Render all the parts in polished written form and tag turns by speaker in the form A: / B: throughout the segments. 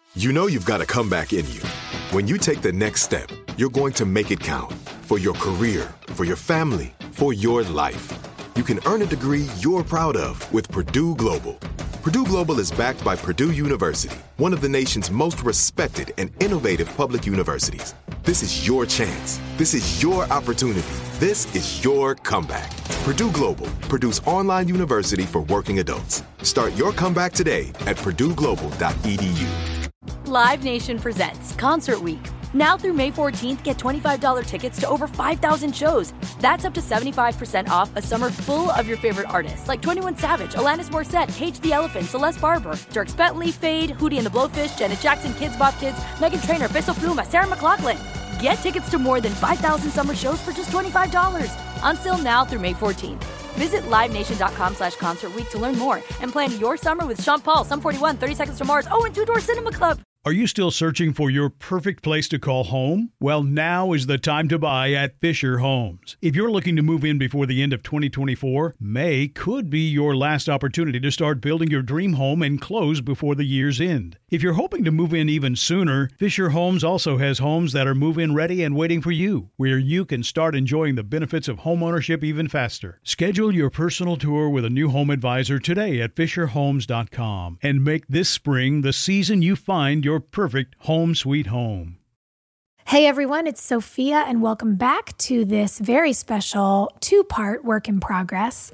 A: You know you've got a comeback in you. When you take the next step, you're going to make it count for your career, for your family, for your life. You can earn a degree you're proud of with Purdue Global. Purdue Global is backed by Purdue University, one of the nation's most respected and innovative public universities. This is your chance. This is your opportunity. This is your comeback. Purdue Global, Purdue's online university for working adults. Start your comeback today at purdueglobal.edu.
B: Live Nation presents Concert Week. Now through May 14th, get $25 tickets to over 5,000 shows. That's up to 75% off a summer full of your favorite artists like 21 Savage, Alanis Morissette, Cage the Elephant, Celeste Barber, Dierks Bentley, Fade, Hootie and the Blowfish, Janet Jackson, Kidz Bop Kids, Meghan Trainor, Bissell Pluma, Sarah McLachlan. Get tickets to more than 5,000 summer shows for just $25. Until now through May 14th. Visit LiveNation.com/Concert Week to learn more and plan your summer with Sean Paul, Sum 41, 30 Seconds to Mars, and Two Door Cinema Club.
C: Are you still searching for your perfect place to call home? Well, now is the time to buy at Fisher Homes. If you're looking to move in before the end of 2024, May could be your last opportunity to start building your dream home and close before the year's end. If you're hoping to move in even sooner, Fisher Homes also has homes that are move-in ready and waiting for you, where you can start enjoying the benefits of homeownership even faster. Schedule your personal tour with a new home advisor today at FisherHomes.com and make this spring the season you find your perfect home sweet home.
D: Hey everyone, it's Sophia and welcome back to this very special two-part work in progress.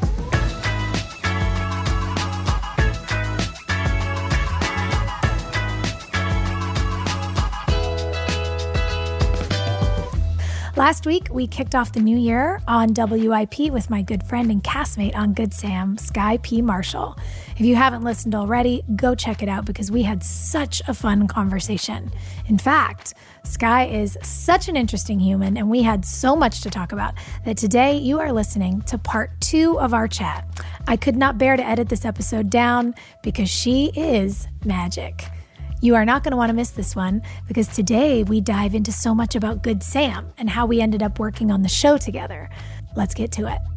D: Last week, we kicked off the new year on WIP with my good friend and castmate on Good Sam, Sky P. Marshall. If you haven't listened already, go check it out because we had such a fun conversation. In fact, Sky is such an interesting human and we had so much to talk about that today you are listening to part 2 of our chat. I could not bear to edit this episode down because she is magic. You are not going to want to miss this one because today we dive into so much about Good Sam and how we ended up working on the show together. Let's get to it.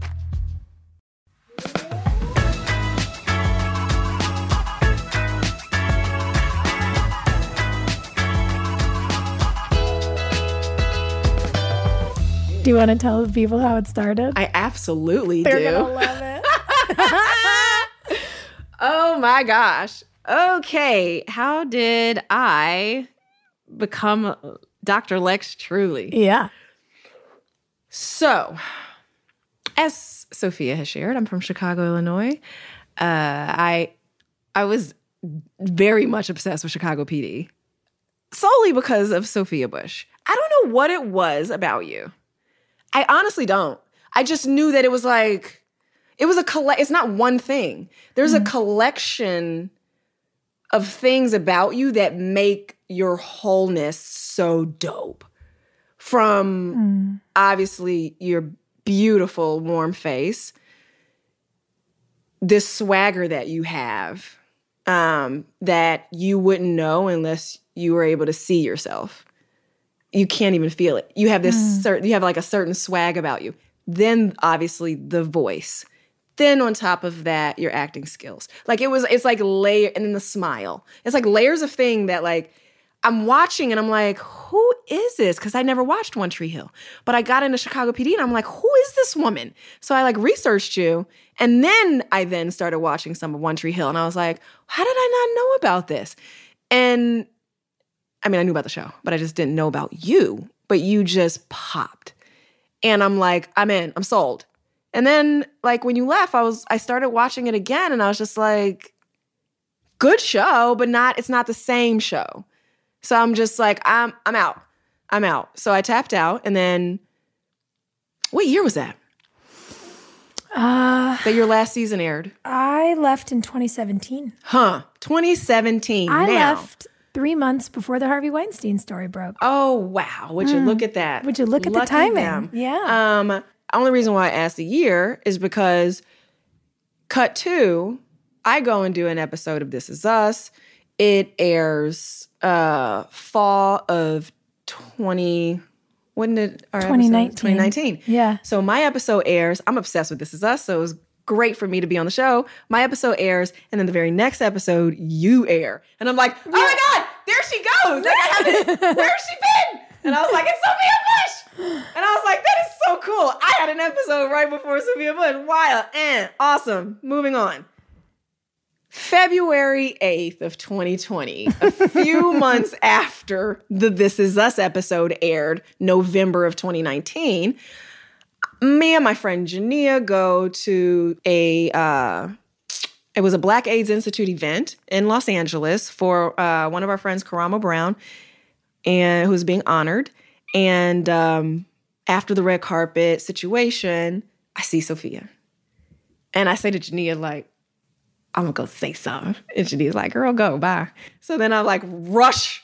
D: Do you want to tell the people how it started?
E: I absolutely
D: They're
E: do.
D: They're going to love it.
E: Oh my gosh. Okay, how did I become Dr. Lex Truly?
D: Yeah.
E: So, as Sophia has shared, I'm from Chicago, Illinois. I was very much obsessed with Chicago PD, solely because of Sophia Bush. I don't know what it was about you. I honestly don't. I just knew that it was like, it was it's not one thing. There's a collection of things about you that make your wholeness so dope. From obviously your beautiful, warm face, this swagger that you have that you wouldn't know unless you were able to see yourself. You can't even feel it. You have this you have like a certain swag about you. Then obviously the voice. Then on top of that, your acting skills. Like it's like layer, and then the smile. It's like layers of thing that like I'm watching and I'm like, who is this? Because I never watched One Tree Hill. But I got into Chicago PD and I'm like, who is this woman? So I like researched you. And then I started watching some of One Tree Hill. And I was like, how did I not know about this? And I mean, I knew about the show, but I just didn't know about you. But you just popped. And I'm like, I'm in, I'm sold. And then, like, when you left, I started watching it again, and I was just like, good show, but it's not the same show. So I'm just like, I'm out. I'm out. So I tapped out, and then, what year was that? That your last season aired?
D: I left in 2017.
E: 2017.
D: I left 3 months before the Harvey Weinstein story broke.
E: Oh, wow. Would you look at that?
D: Would you look at
E: Lucky
D: the timing?
E: them.
D: Yeah.
E: Only reason why I asked a year is because cut 2, I go and do an episode of This Is Us. It airs fall of 2019.
D: 2019.
E: Yeah. So my episode airs. I'm obsessed with This Is Us, so it was great for me to be on the show. My episode airs, and then the very next episode, you air. And I'm like, oh my God, there she goes. Like, where's she been? And I was like, it's Sophia Bush. And I was like, that is so cool. I had an episode right before Sophia Bush. Wild and awesome. Moving on. February 8th of 2020, a few months after the This Is Us episode aired, November of 2019, me and my friend Jania go to it was a Black AIDS Institute event in Los Angeles for one of our friends, Karamo Brown, and who was being honored. And after the red carpet situation, I see Sophia. And I say to Jania, like, I'm gonna go say something. And Jania's like, girl, go, bye. So then I like rush.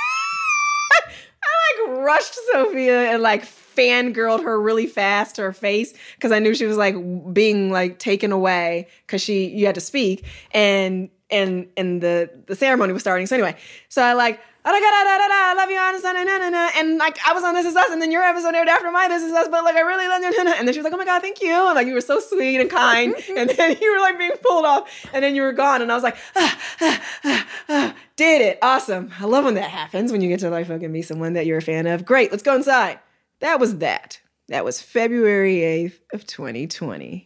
E: I like rushed Sophia and like fangirled her really fast to her face because I knew she was like being like taken away because you had to speak and the ceremony was starting. So anyway, so I like, I love you, and like I was on This Is Us, and then your episode aired after my This Is Us, but like I really love you, and then she was like, oh my God, thank you, and like you were so sweet and kind, and then you were like being pulled off, and then you were gone, and I was like, did it, awesome. I love when that happens, when you get to like fucking meet someone that you're a fan of. Great, let's go inside. That was February 8th of 2020.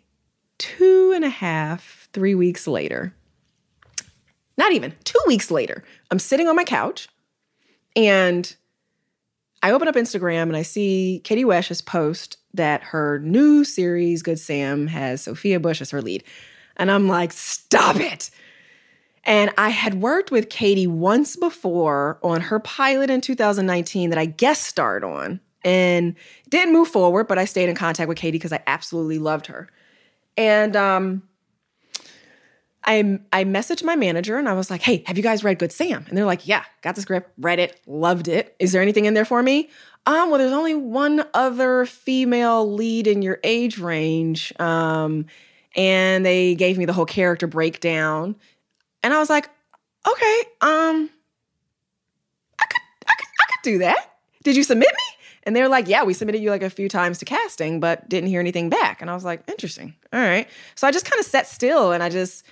E: 3 weeks later. Not even, 2 weeks later, I'm sitting on my couch and I open up Instagram and I see Katie Wesh's post that her new series, Good Sam, has Sophia Bush as her lead. And I'm like, stop it. And I had worked with Katie once before on her pilot in 2019 that I guest starred on and didn't move forward, but I stayed in contact with Katie because I absolutely loved her. And I messaged my manager and I was like, hey, have you guys read Good Sam? And they're like, yeah, got the script, read it, loved it. Is there anything in there for me? Well, there's only one other female lead in your age range. And they gave me the whole character breakdown. And I was like, okay, I could do that. Did you submit me? And they were like, yeah, we submitted you like a few times to casting, but didn't hear anything back. And I was like, interesting. All right. So I just kind of sat still and I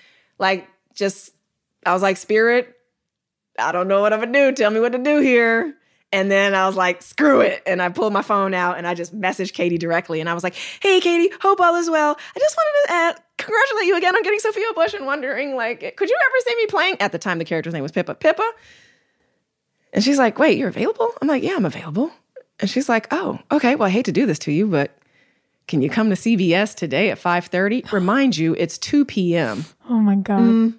E: was like, Spirit, I don't know what I'm gonna do. Tell me what to do here. And then I was like, screw it. And I pulled my phone out and I just messaged Katie directly. And I was like, hey, Katie, hope all is well. I just wanted to congratulate you again on getting Sophia Bush and wondering, like, could you ever see me playing? At the time, the character's name was Pippa. Pippa? And she's like, wait, you're available? I'm like, yeah, I'm available. And she's like, oh, okay, well, I hate to do this to you, but can you come to CBS today at 5:30? Remind you, it's 2 p.m.
D: Oh, my God.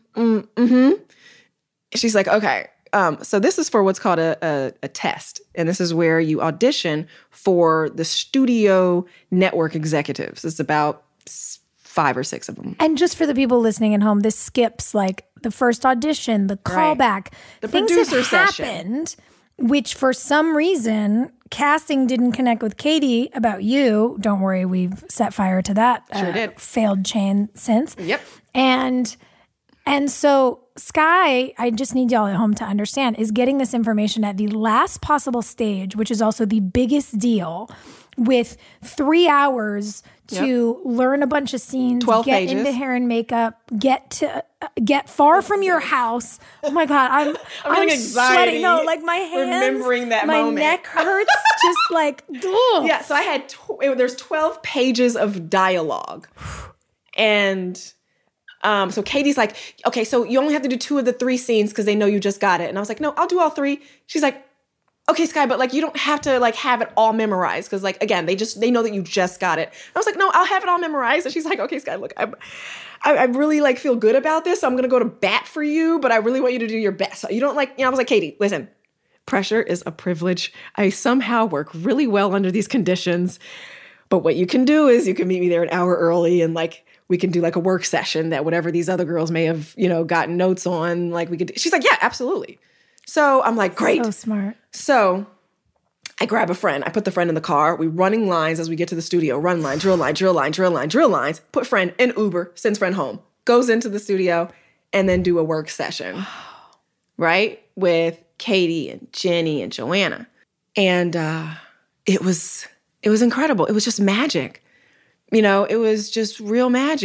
E: She's like, okay. So this is for what's called a test. And this is where you audition for the studio network executives. It's about 5 or 6 of them.
D: And just for the people listening at home, this skips like the first audition, the callback.
E: The
D: things
E: producer
D: have
E: session.
D: happened, which for some reason, casting didn't connect with Katie about you. Don't worry, we've set fire to that
E: Sure did.
D: failed chain since.
E: Yep.
D: And so Sky, I just need y'all at home to understand, is getting this information at the last possible stage, which is also the biggest deal, with 3 hours to learn a bunch of scenes,
E: 12
D: get
E: pages.
D: into hair and makeup, get far from your house. Oh my God, I'm
E: getting anxiety
D: sweating. No, like my hands,
E: remembering that
D: my
E: moment.
D: neck hurts. Just like, ugh.
E: Yeah, so I had, there's 12 pages of dialogue. And so Katie's like, okay, so you only have to do 2 of the 3 scenes because they know you just got it. And I was like, no, I'll do all 3. She's like, okay, Sky, but like you don't have to like have it all memorized because like again, they know that you just got it. I was like, no, I'll have it all memorized. And she's like, okay, Sky, look, I really like feel good about this. So I'm gonna go to bat for you, but I really want you to do your best. So you don't like, I was like, Katie, listen, pressure is a privilege. I somehow work really well under these conditions. But what you can do is you can meet me there an hour early and like we can do like a work session that whatever these other girls may have, gotten notes on, like we could do. She's like, yeah, absolutely. So I'm like, great.
D: So smart.
E: So I grab a friend. I put the friend in the car. We running lines as we get to the studio. Run line, drill line, drill line, drill line, drill lines. Put friend in Uber, sends friend home. Goes into the studio and then do a work session, right? With Katie and Jenny and Joanna. And it was incredible. It was just magic. It was just real magic.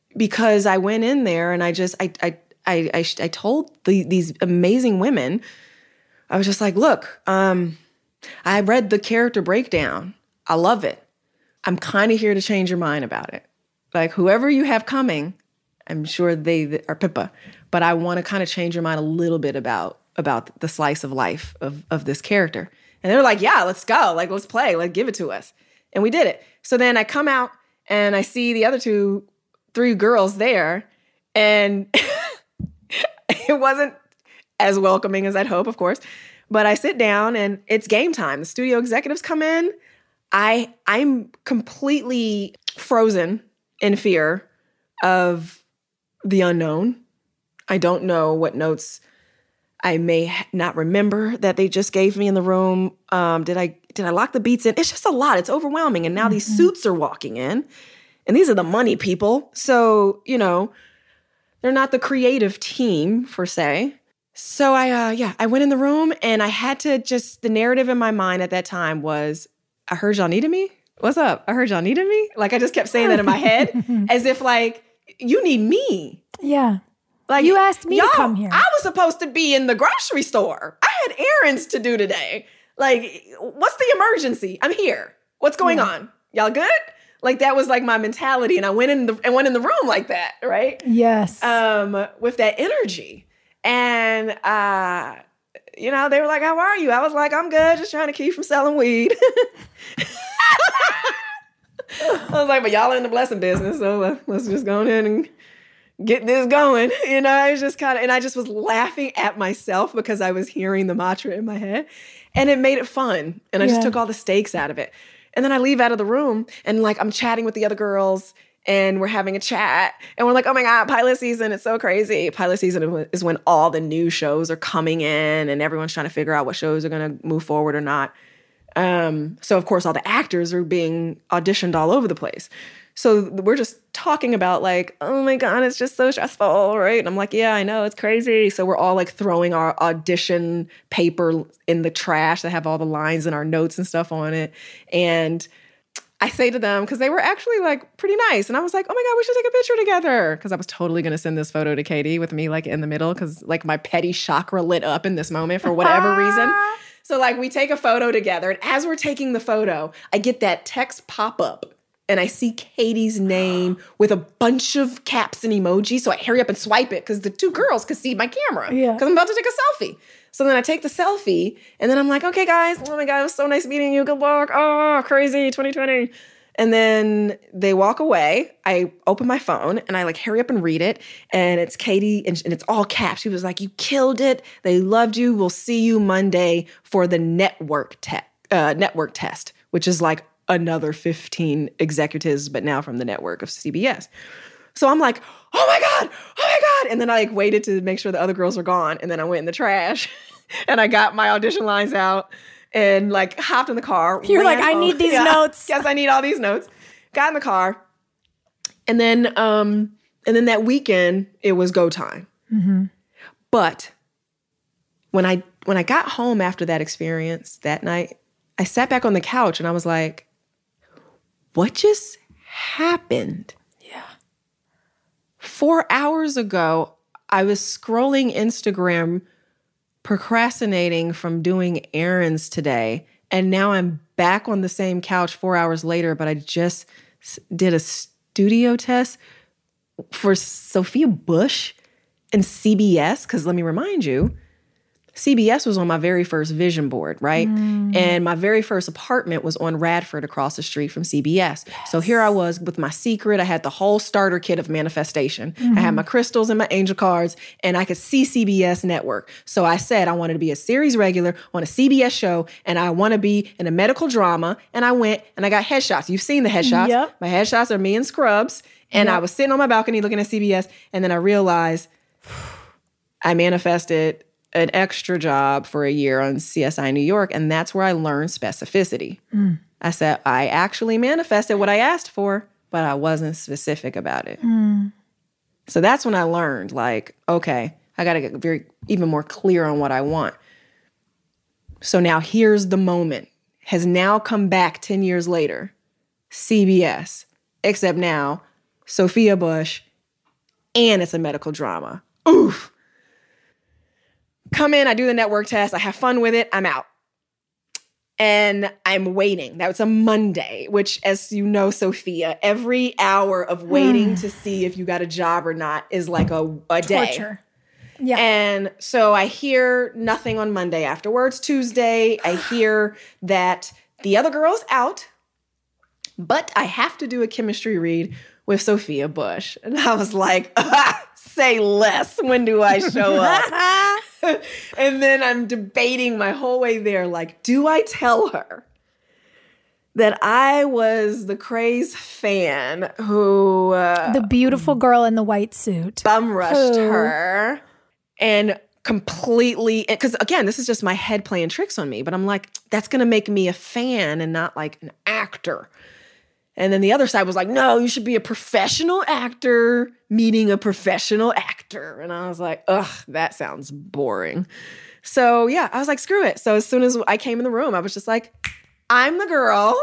E: because I went in there and I told these amazing women, I was just like, look, I read the character breakdown. I love it. I'm kind of here to change your mind about it. Like, whoever you have coming, I'm sure they are Pippa, but I want to kind of change your mind a little bit about the slice of life of this character. And they were like, yeah, let's go. Like, let's play. Like, give it to us. And we did it. So then I come out and I see the other 3 girls there, and it wasn't as welcoming as I'd hope, of course. But I sit down and it's game time. The studio executives come in. I'm completely frozen in fear of the unknown. I don't know what notes I may not remember that they just gave me in the room. Did I lock the beats in? It's just a lot. It's overwhelming. And now these suits are walking in. And these are the money people. So, they're not the creative team, per se. So I went in the room and I had to the narrative in my mind at that time was, I heard y'all needed me. What's up? I heard y'all needed me. Like, I just kept saying that in my head as if like, you need me.
D: Yeah.
E: Like,
D: you asked me to come here.
E: I was supposed to be in the grocery store. I had errands to do today. Like, what's the emergency? I'm here. What's going on? Y'all good? Like, that was like my mentality. And I went in the room like that, right?
D: Yes.
E: With that energy. And, they were like, how are you? I was like, I'm good. Just trying to keep from selling weed. I was like, but y'all are in the blessing business. So let's just go ahead and get this going. I was just and I just was laughing at myself because I was hearing the mantra in my head, and it made it fun. And I just took all the stakes out of it. And then I leave out of the room and like, I'm chatting with the other girls and we're having a chat and we're like, oh my God, pilot season. It's so crazy. Pilot season is when all the new shows are coming in and everyone's trying to figure out what shows are going to move forward or not. So of course all the actors are being auditioned all over the place. So we're just talking about like, oh my God, it's just so stressful, right? And I'm like, yeah, I know, it's crazy. So we're all like throwing our audition paper in the trash that have all the lines and our notes and stuff on it. And I say to them, because they were actually like pretty nice. And I was like, oh my God, we should take a picture together. Because I was totally going to send this photo to Katie with me like in the middle. Because like my petty chakra lit up in this moment for whatever reason. So like we take a photo together. And as we're taking the photo, I get that text pop up. And I see Katie's name with a bunch of caps and emojis. So I hurry up and swipe it because the 2 girls could see my camera. Yeah. Because I'm about to take a selfie. So then I take the selfie. And then I'm like, okay, guys. Oh, my God. It was so nice meeting you. Good luck. Oh, crazy. 2020. And then they walk away. I open my phone and I like hurry up and read it. And it's Katie and it's all caps. She was like, you killed it. They loved you. We'll see you Monday for the network test, which is like another 15 executives, but now from the network of CBS. So I'm like, oh my God. And then I like waited to make sure the other girls were gone. And then I went in the trash and I got my audition lines out and like hopped in the car.
D: You're like, I need these notes.
E: Yes, I need all these notes. Got in the car. And then that weekend it was go time. Mm-hmm. But when I got home after that experience that night, I sat back on the couch and I was like, what just happened?
D: Yeah.
E: 4 hours ago, I was scrolling Instagram, procrastinating from doing errands today. And now I'm back on the same couch 4 hours later, but I just did a studio test for Sophia Bush and CBS. Because let me remind you, CBS was on my very first vision board, right? And my very first apartment was on Radford across the street from CBS. Yes. So here I was with my secret. I had the whole starter kit of manifestation. I had my crystals and my angel cards, and I could see CBS network. So I said I wanted to be a series regular on a CBS show, and I want to be in a medical drama. And I went and I got headshots. You've seen the headshots.
D: Yep.
E: My headshots are me in scrubs. And I was sitting on my balcony looking at CBS, and then I realized I manifested an extra job for a year on CSI New York, and that's where I learned specificity. I said, I actually manifested what I asked for, but I wasn't specific about it. So that's when I learned, like, okay, I got to get even more clear on what I want. So now here's the moment. Has now come back 10 years later. CBS, except now Sophia Bush and it's a medical drama. Oof. Come in, I do the network test, I have fun with it, I'm out. And I'm waiting. That was a Monday, which, as you know, Sophia, every hour of waiting to see if you got a job or not is like a day.
D: Torture. Yeah.
E: And so I hear nothing on Monday afterwards. Tuesday, I hear that the other girl's out, but I have to do a chemistry read with Sophia Bush. And I was like, say less. When do I show up? And then I'm debating my whole way there, like, do I tell her that I was the craze fan who
D: the beautiful girl in the white suit
E: bum rushed her and completely, because again, this is just my head playing tricks on me, but I'm like, that's going to make me a fan and not like an actor. And then the other side was like, no, you should be a professional actor meeting a professional actor. And I was like, ugh, that sounds boring. So yeah, I was like, screw it. So as soon as I came in the room, I was just like, I'm the girl.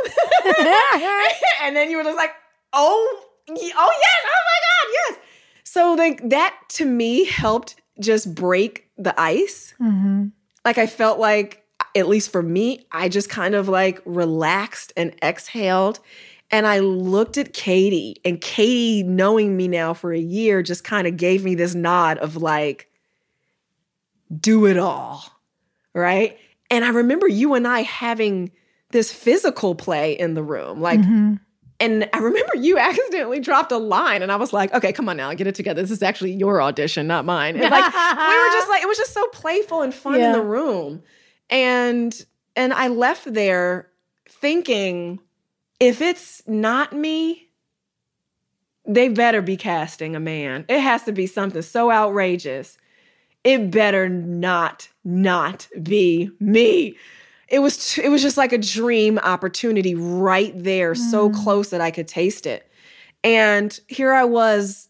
E: And then you were just like, oh yes, oh my God, yes. So like that to me helped just break the ice. Mm-hmm. Like I felt like, at least for me, I just kind of like relaxed and exhaled. And I looked at Katie, and Katie, knowing me now for a year, just kind of gave me this nod of like, do it all, right? And I remember you and I having this physical play in the room, like, and I remember you accidentally dropped a line, and I was like, okay, come on now, get it together. This is actually your audition, not mine. And like, we were just like, it was just so playful and fun in the room. And I left there thinking, if it's not me, they better be casting a man. It has to be something so outrageous. It better not be me. It was just like a dream opportunity right there, so close that I could taste it. And here I was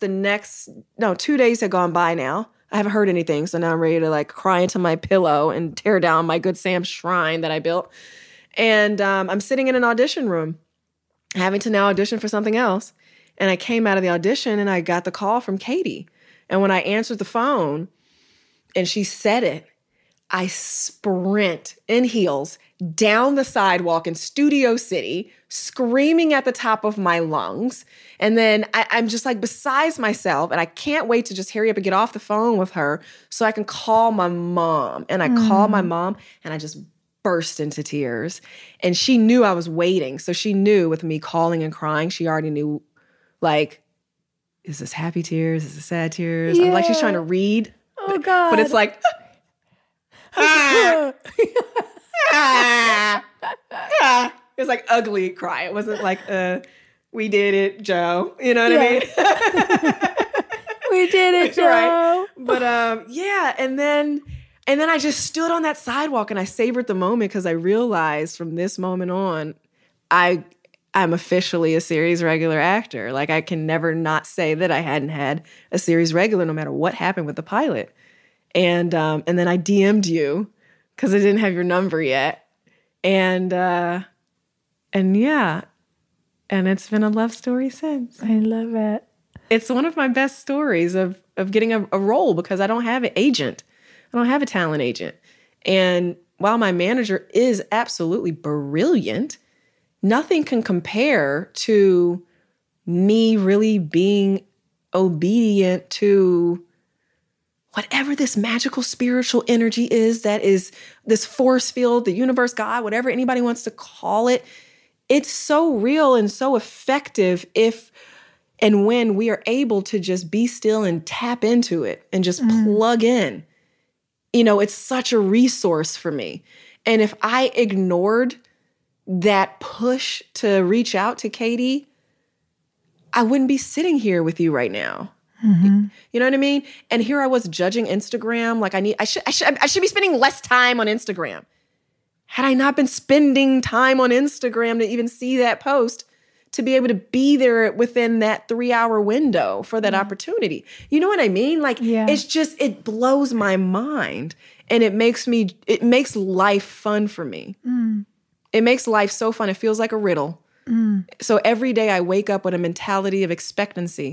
E: 2 days had gone by now. I haven't heard anything, so now I'm ready to like cry into my pillow and tear down my Good Sam shrine that I built. And I'm sitting in an audition room, having to now audition for something else. And I came out of the audition and I got the call from Katie. And when I answered the phone and she said it, I sprint in heels down the sidewalk in Studio City, screaming at the top of my lungs. And then I'm just like besides myself, and I can't wait to just hurry up and get off the phone with her so I can call my mom. And I call my mom, and I just burst into tears. And she knew I was waiting. So she knew with me calling and crying, she already knew, like, is this happy tears? Is this sad tears?
D: Yeah.
E: I'm like, she's trying to read.
D: Oh, God.
E: But it's like... It's like ugly cry. It wasn't like, we did it, Joe. You know what I mean?
D: We did it, Joe.
E: Right. But yeah, and then I just stood on that sidewalk and I savored the moment because I realized from this moment on, I'm officially a series regular actor. Like I can never not say that I hadn't had a series regular no matter what happened with the pilot. And then I DM'd you because I didn't have your number yet. And yeah, and it's been a love story since.
D: I love it.
E: It's one of my best stories of getting a role because I don't have an agent. I don't have a talent agent. And while my manager is absolutely brilliant, nothing can compare to me really being obedient to whatever this magical spiritual energy is, that is this force field, the universe, God, whatever anybody wants to call it. It's so real and so effective if and when we are able to just be still and tap into it and just plug in. You know, it's such a resource for me. And if I ignored that push to reach out to Katie, I wouldn't be sitting here with you right now. Mm-hmm. You know what I mean? And here I was judging Instagram. Like I should be spending less time on Instagram. Had I not been spending time on Instagram to even see that post, to be able to be there within that 3-hour window for that opportunity. You know what I mean? Like it's just, it blows my mind and it makes life fun for me. It makes life so fun. It feels like a riddle. So every day I wake up with a mentality of expectancy.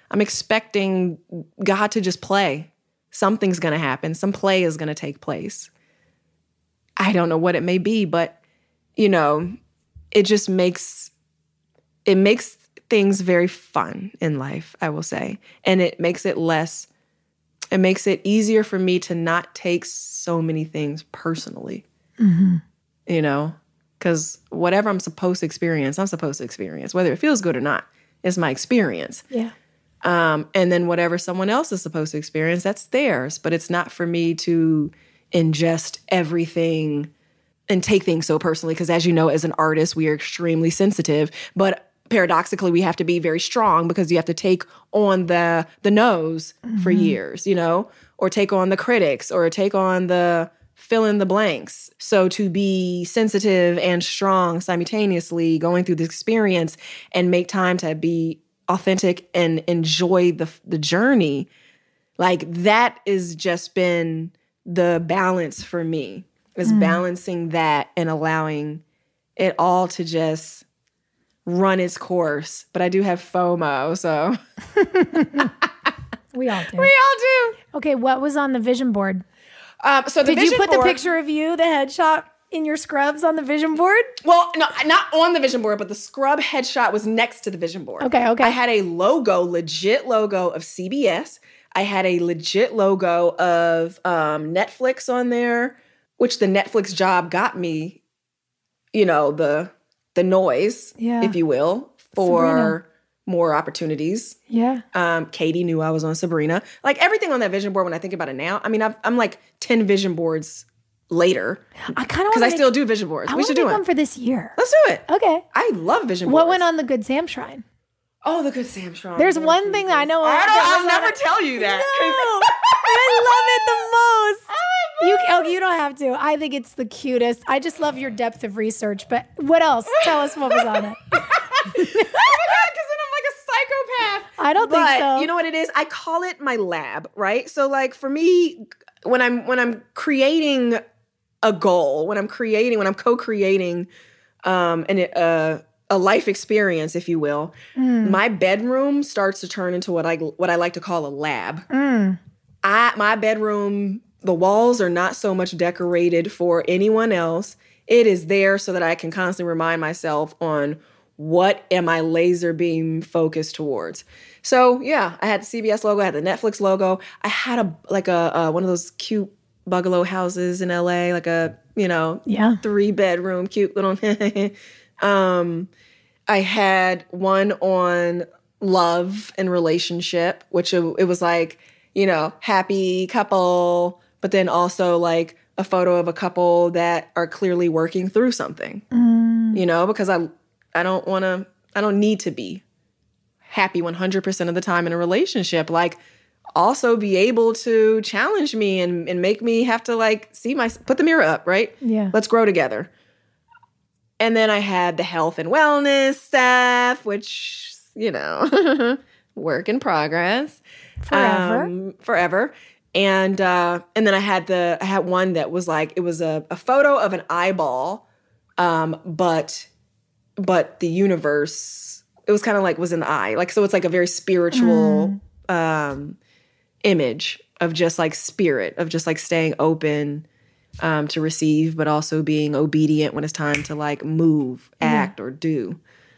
E: I'm expecting God to just play. Something's going to happen. Some play is going to take place. I don't know what it may be, but, you know, it just makes things very fun in life, I will say. And it makes it easier for me to not take so many things personally, you know, because whatever I'm supposed to experience, whether it feels good or not. It's my experience.
D: Yeah.
E: And then whatever someone else is supposed to experience, that's theirs. But it's not for me to ingest everything and take things so personally. Because as you know, as an artist, we are extremely sensitive. But paradoxically, we have to be very strong because you have to take on the no's for years, you know, or take on the critics or take on the fill in the blanks. So to be sensitive and strong simultaneously going through this experience and make time to be authentic and enjoy the journey, like that has just been the balance for me, is balancing that and allowing it all to just run its course. But I do have FOMO, so.
D: We all do.
E: We all do.
D: Okay, what was on the vision board?
E: So the
D: Did you
E: vision
D: put
E: board,
D: the picture of you, the headshot in your scrubs on the vision board?
E: Well, no, not on the vision board, but the scrub headshot was next to the vision board.
D: Okay.
E: I had a legit logo of CBS. I had a legit logo of Netflix on there, which the Netflix job got me, you know, the noise, if you will, for
D: Sabrina.
E: more opportunities.
D: Yeah.
E: Katie knew I was on Sabrina. Like everything on that vision board, when I think about it now, I mean, I'm like 10 vision boards later.
D: I kind of
E: because I still do vision boards. We should do
D: one
E: it.
D: for this year.
E: Let's do it.
D: Okay.
E: I love vision boards.
D: What went on the Good Sam Shrine?
E: Oh, the Good Sam Shrine.
D: There's one thing that I know.
E: I'll never tell you that.
D: No, I love it the most. You don't have to. I think it's the cutest. I just love your depth of research. But what else? Tell us what was on it.
E: Oh my God, because then I'm like a psychopath.
D: I don't think so.
E: You know what it is? I call it my lab, right? So like for me, when I'm creating a goal, when I'm co-creating a life experience, if you will, my bedroom starts to turn into what I like to call a lab. My bedroom, the walls are not so much decorated for anyone else. It is there so that I can constantly remind myself on what am I laser beam focused towards. So yeah, I had the CBS logo, I had the Netflix logo. I had one of those cute bungalow houses in LA, like a, 3-bedroom, cute little. I had one on love and relationship, which it was like, happy couple, but then also like a photo of a couple that are clearly working through something, because I don't need to be happy 100% of the time in a relationship. Like, also be able to challenge me and make me have to like put the mirror up, right?
D: Yeah.
E: Let's grow together. And then I had the health and wellness stuff, which, work in progress. Forever. And then I had one that was like, it was a photo of an eyeball, but the universe, it was kind of like was in the eye. Like, so it's like a very spiritual image of just like spirit, of just like staying open to receive, but also being obedient when it's time to like move, act, or do.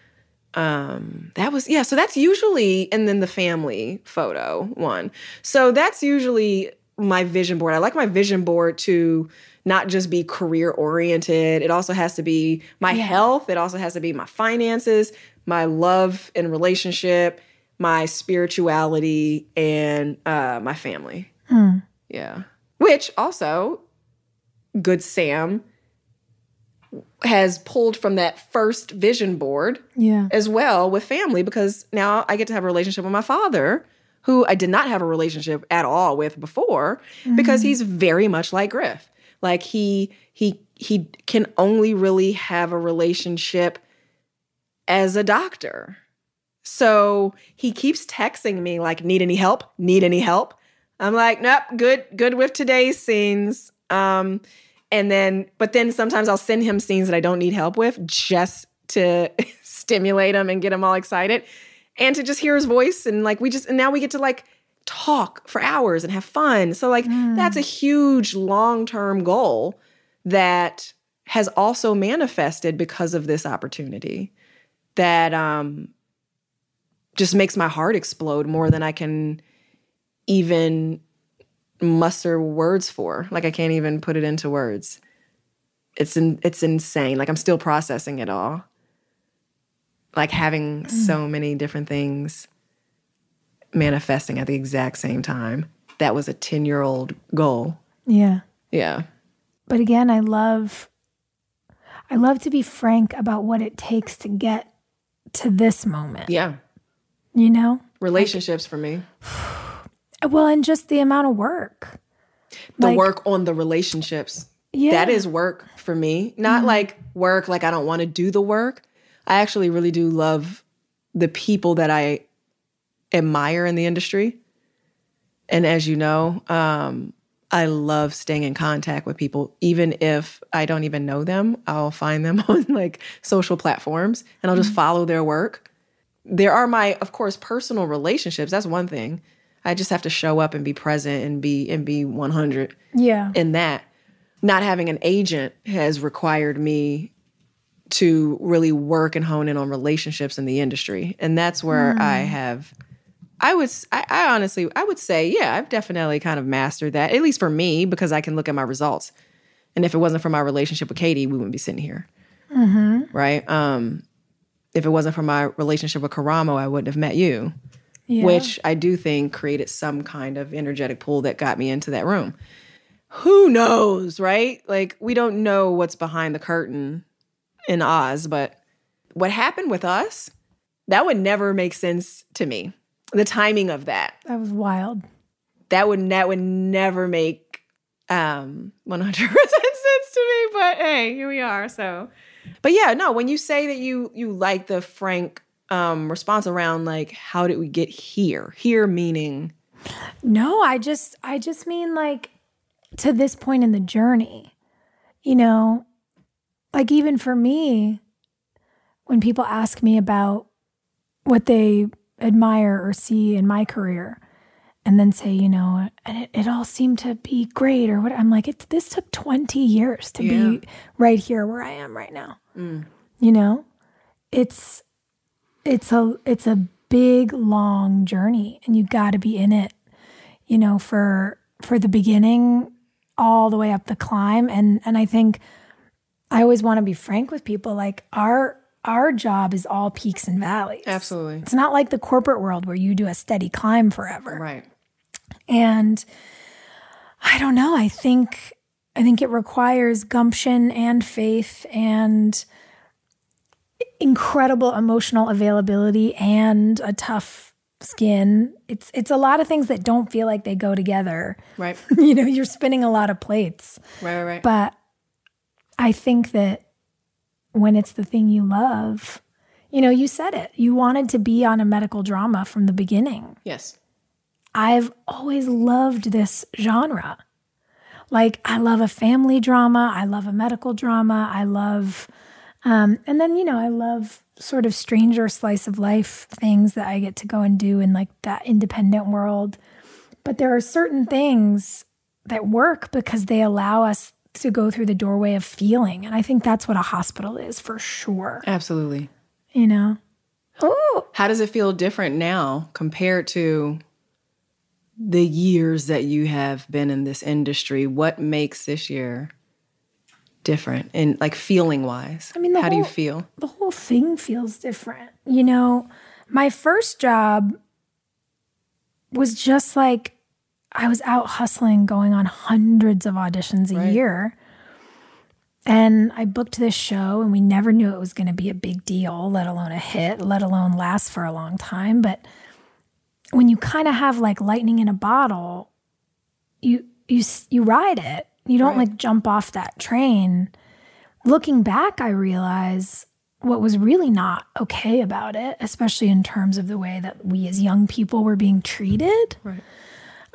E: So that's usually, and then the family photo one. So that's usually my vision board. I like my vision board to not just be career oriented. It also has to be my health. It also has to be my finances, my love and relationship, my spirituality, and my family. Yeah. Which also, Good Sam has pulled from that first vision board as well with family, because now I get to have a relationship with my father, who I did not have a relationship at all with before, because he's very much like Griff. Like he can only really have a relationship as a doctor. So he keeps texting me like, need any help? I'm like, nope, good with today's scenes. But then sometimes I'll send him scenes that I don't need help with just to stimulate him and get him all excited. and to just hear his voice. And like, and now we get to like talk for hours and have fun. So like, that's a huge long-term goal that has also manifested because of this opportunity that just makes my heart explode more than I can even muster words for. Like I can't even put it into words. It's insane. Like I'm still processing it all. Like having so many different things manifesting at the exact same time. That was a 10-year-old goal.
D: Yeah.
E: Yeah.
D: But again, I love to be frank about what it takes to get to this moment.
E: Yeah.
D: You know?
E: Relationships for me.
D: Well, and just the amount of work.
E: The work on the relationships.
D: Yeah.
E: That is work for me. Not like work, like I don't want to do the work. I actually really do love the people that I admire in the industry. And as you know, I love staying in contact with people. Even if I don't even know them, I'll find them on like social platforms and I'll just follow their work. There are my, of course, personal relationships. That's one thing. I just have to show up and be present and be 100 in that. Not having an agent has required me to really work and hone in on relationships in the industry. And that's where I would say, yeah, I've definitely kind of mastered that, at least for me, because I can look at my results. And if it wasn't for my relationship with Katie, we wouldn't be sitting here. Right? If it wasn't for my relationship with Karamo, I wouldn't have met you, which I do think created some kind of energetic pull that got me into that room. Who knows, right? Like, we don't know what's behind the curtain in Oz, but what happened with us, that would never make sense to me. The timing of that.
D: That was wild.
E: That would never make 100% sense to me, but hey, here we are, so. But yeah, no, when you say that you like the frank response around like, how did we get here? Here meaning?
D: No, I just mean like to this point in the journey, you know, like even for me, when people ask me about what they admire or see in my career and then say, you know, and it all seemed to be great or what, I'm like, this took 20 years to be right here where I am right now. You know, it's a big, long journey and you got to be in it, you know, for the beginning all the way up the climb. And I think I always want to be frank with people, like our job is all peaks and valleys.
E: Absolutely.
D: It's not like the corporate world where you do a steady climb forever.
E: Right.
D: And I don't know, I think it requires gumption and faith and incredible emotional availability and a tough skin. It's a lot of things that don't feel like they go together.
E: Right.
D: You know, you're spinning a lot of plates.
E: Right.
D: But I think that when it's the thing you love, you know, you said it. You wanted to be on a medical drama from the beginning.
E: Yes.
D: I've always loved this genre. Like, I love a family drama. I love a medical drama. I love, and then, you know, I love sort of stranger slice of life things that I get to go and do in like that independent world. But there are certain things that work because they allow us to go through the doorway of feeling. And I think that's what a hospital is for sure.
E: Absolutely.
D: You know?
E: Oh, how does it feel different now compared to the years that you have been in this industry? What makes this year different and like feeling wise?
D: I mean,
E: how do you feel?
D: The whole thing feels different. You know, my first job was just like, I was out hustling, going on hundreds of auditions a year. And I booked this show and we never knew it was going to be a big deal, let alone a hit, let alone last for a long time. But when you kind of have like lightning in a bottle, you ride it. You don't like jump off that train. Looking back, I realize what was really not okay about it, especially in terms of the way that we as young people were being treated.
E: Right.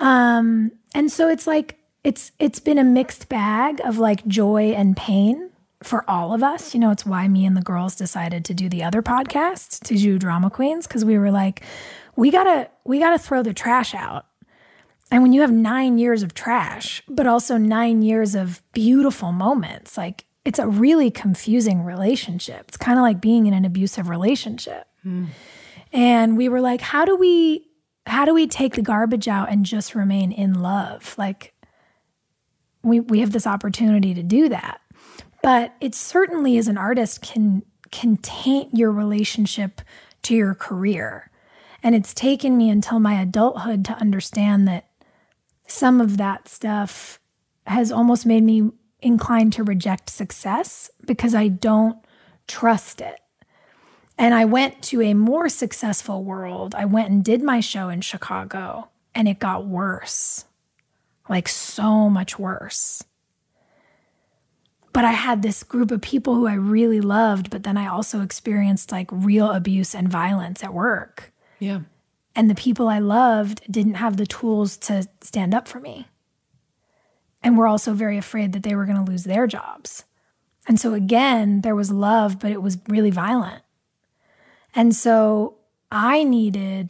D: And so it's like, it's been a mixed bag of like joy and pain for all of us. You know, it's why me and the girls decided to do the other podcast, to do Drama Queens, because we were like, we gotta throw the trash out. And when you have 9 years of trash, but also 9 years of beautiful moments, like it's a really confusing relationship. It's kind of like being in an abusive relationship. And we were like, how do we take the garbage out and just remain in love? Like we have this opportunity to do that. But it certainly, as an artist, can taint your relationship to your career. And it's taken me until my adulthood to understand that some of that stuff has almost made me inclined to reject success because I don't trust it. And I went to a more successful world. I went and did my show in Chicago, and it got worse, like so much worse. But I had this group of people who I really loved, but then I also experienced like real abuse and violence at work.
E: Yeah.
D: And the people I loved didn't have the tools to stand up for me. And were also very afraid that they were going to lose their jobs. And so again, there was love, but it was really violent. And so I needed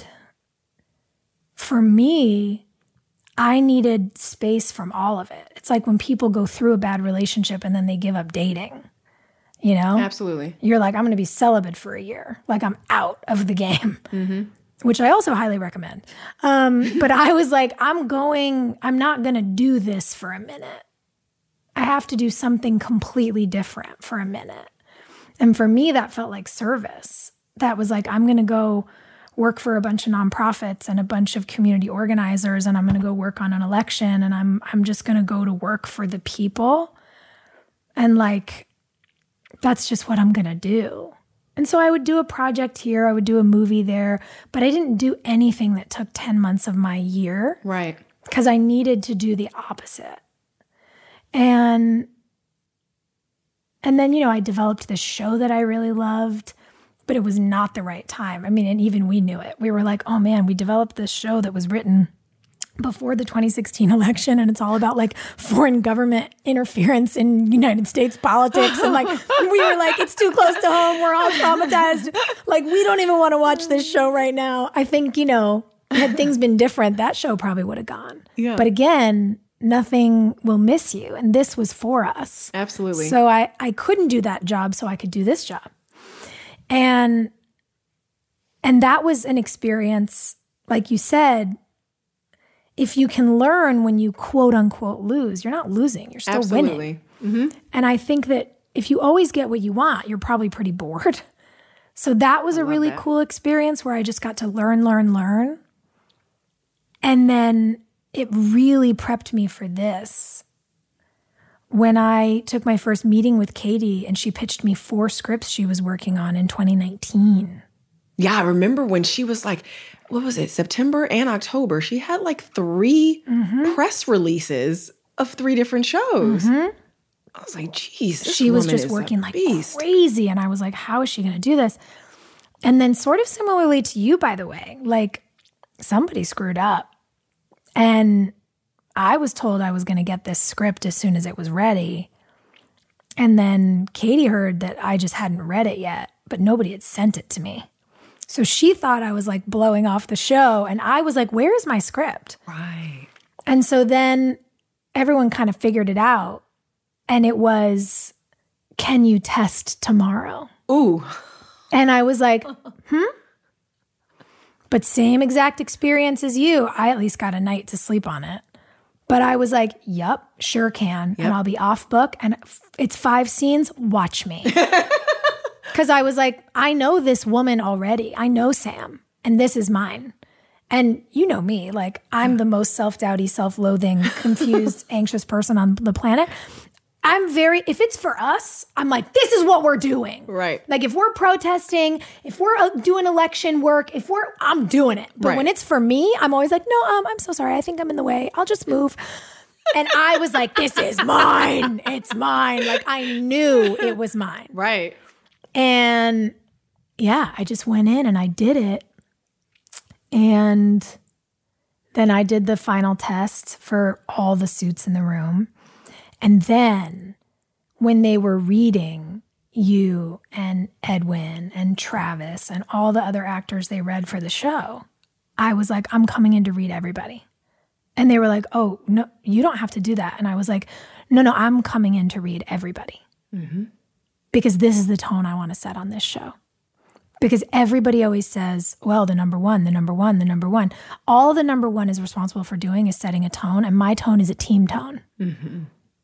D: space from all of it. It's like when people go through a bad relationship and then they give up dating, you know?
E: Absolutely.
D: You're like, I'm going to be celibate for a year. Like I'm out of the game, which I also highly recommend. But I was like, I'm not going to do this for a minute. I have to do something completely different for a minute. And for me, that felt like service. That was like, I'm going to go work for a bunch of nonprofits and a bunch of community organizers, and I'm going to go work on an election, and I'm just going to go to work for the people. And like, that's just what I'm going to do. And so I would do a project here, I would do a movie there, but I didn't do anything that took 10 months of my year.
E: Right.
D: Because I needed to do the opposite. And then, you know, I developed this show that I really loved, but it was not the right time. I mean, and even we knew it. We were like, oh man, we developed this show that was written before the 2016 election, and it's all about like foreign government interference in United States politics. And like, we were like, it's too close to home. We're all traumatized. Like, we don't even want to watch this show right now. I think, you know, had things been different, that show probably would have gone.
E: Yeah.
D: But again, nothing will miss you. And this was for us.
E: Absolutely.
D: So I couldn't do that job, so I could do this job. And that was an experience, like you said, if you can learn when you quote unquote lose, you're not losing, you're still winning. And I think that if you always get what you want, you're probably pretty bored. So that was a really cool experience where I just got to learn. And then it really prepped me for this. When I took my first meeting with Katie and she pitched me 4 scripts she was working on in 2019.
E: Yeah, I remember when she was like, what was it, September and October, she had like 3 press releases of 3 different shows. I was like, geez,
D: she was just working like crazy. And I was like, how is she going to do this? And then sort of similarly to you, by the way, like somebody screwed up. And I was told I was going to get this script as soon as it was ready. And then Katie heard that I just hadn't read it yet, but nobody had sent it to me. So she thought I was like blowing off the show. And I was like, where is my script?
E: Right.
D: And so then everyone kind of figured it out. And it was, can you test tomorrow?
E: Ooh.
D: And I was like, But same exact experience as you. I at least got a night to sleep on it. But I was like, yep, sure can. Yep. And I'll be off book. And it's 5 scenes. Watch me. Because I was like, I know this woman already. I know Sam. And this is mine. And you know me. Like, I'm the most self-doubty, self-loathing, confused, anxious person on the planet. If it's for us, I'm like, this is what we're doing.
E: Right.
D: Like if we're protesting, if we're doing election work, I'm doing it. But when it's for me, I'm always like, no, I'm so sorry. I think I'm in the way. I'll just move. And I was like, this is mine. It's mine. Like I knew it was mine.
E: Right.
D: And yeah, I just went in and I did it. And then I did the final test for all the suits in the room. And then when they were reading you and Edwin and Travis and all the other actors they read for the show, I was like, I'm coming in to read everybody. And they were like, oh, no, you don't have to do that. And I was like, no, I'm coming in to read everybody. Mm-hmm. Because this is the tone I want to set on this show. Because everybody always says, well, the number one. All the number one is responsible for doing is setting a tone, and my tone is a team tone. Mm-hmm.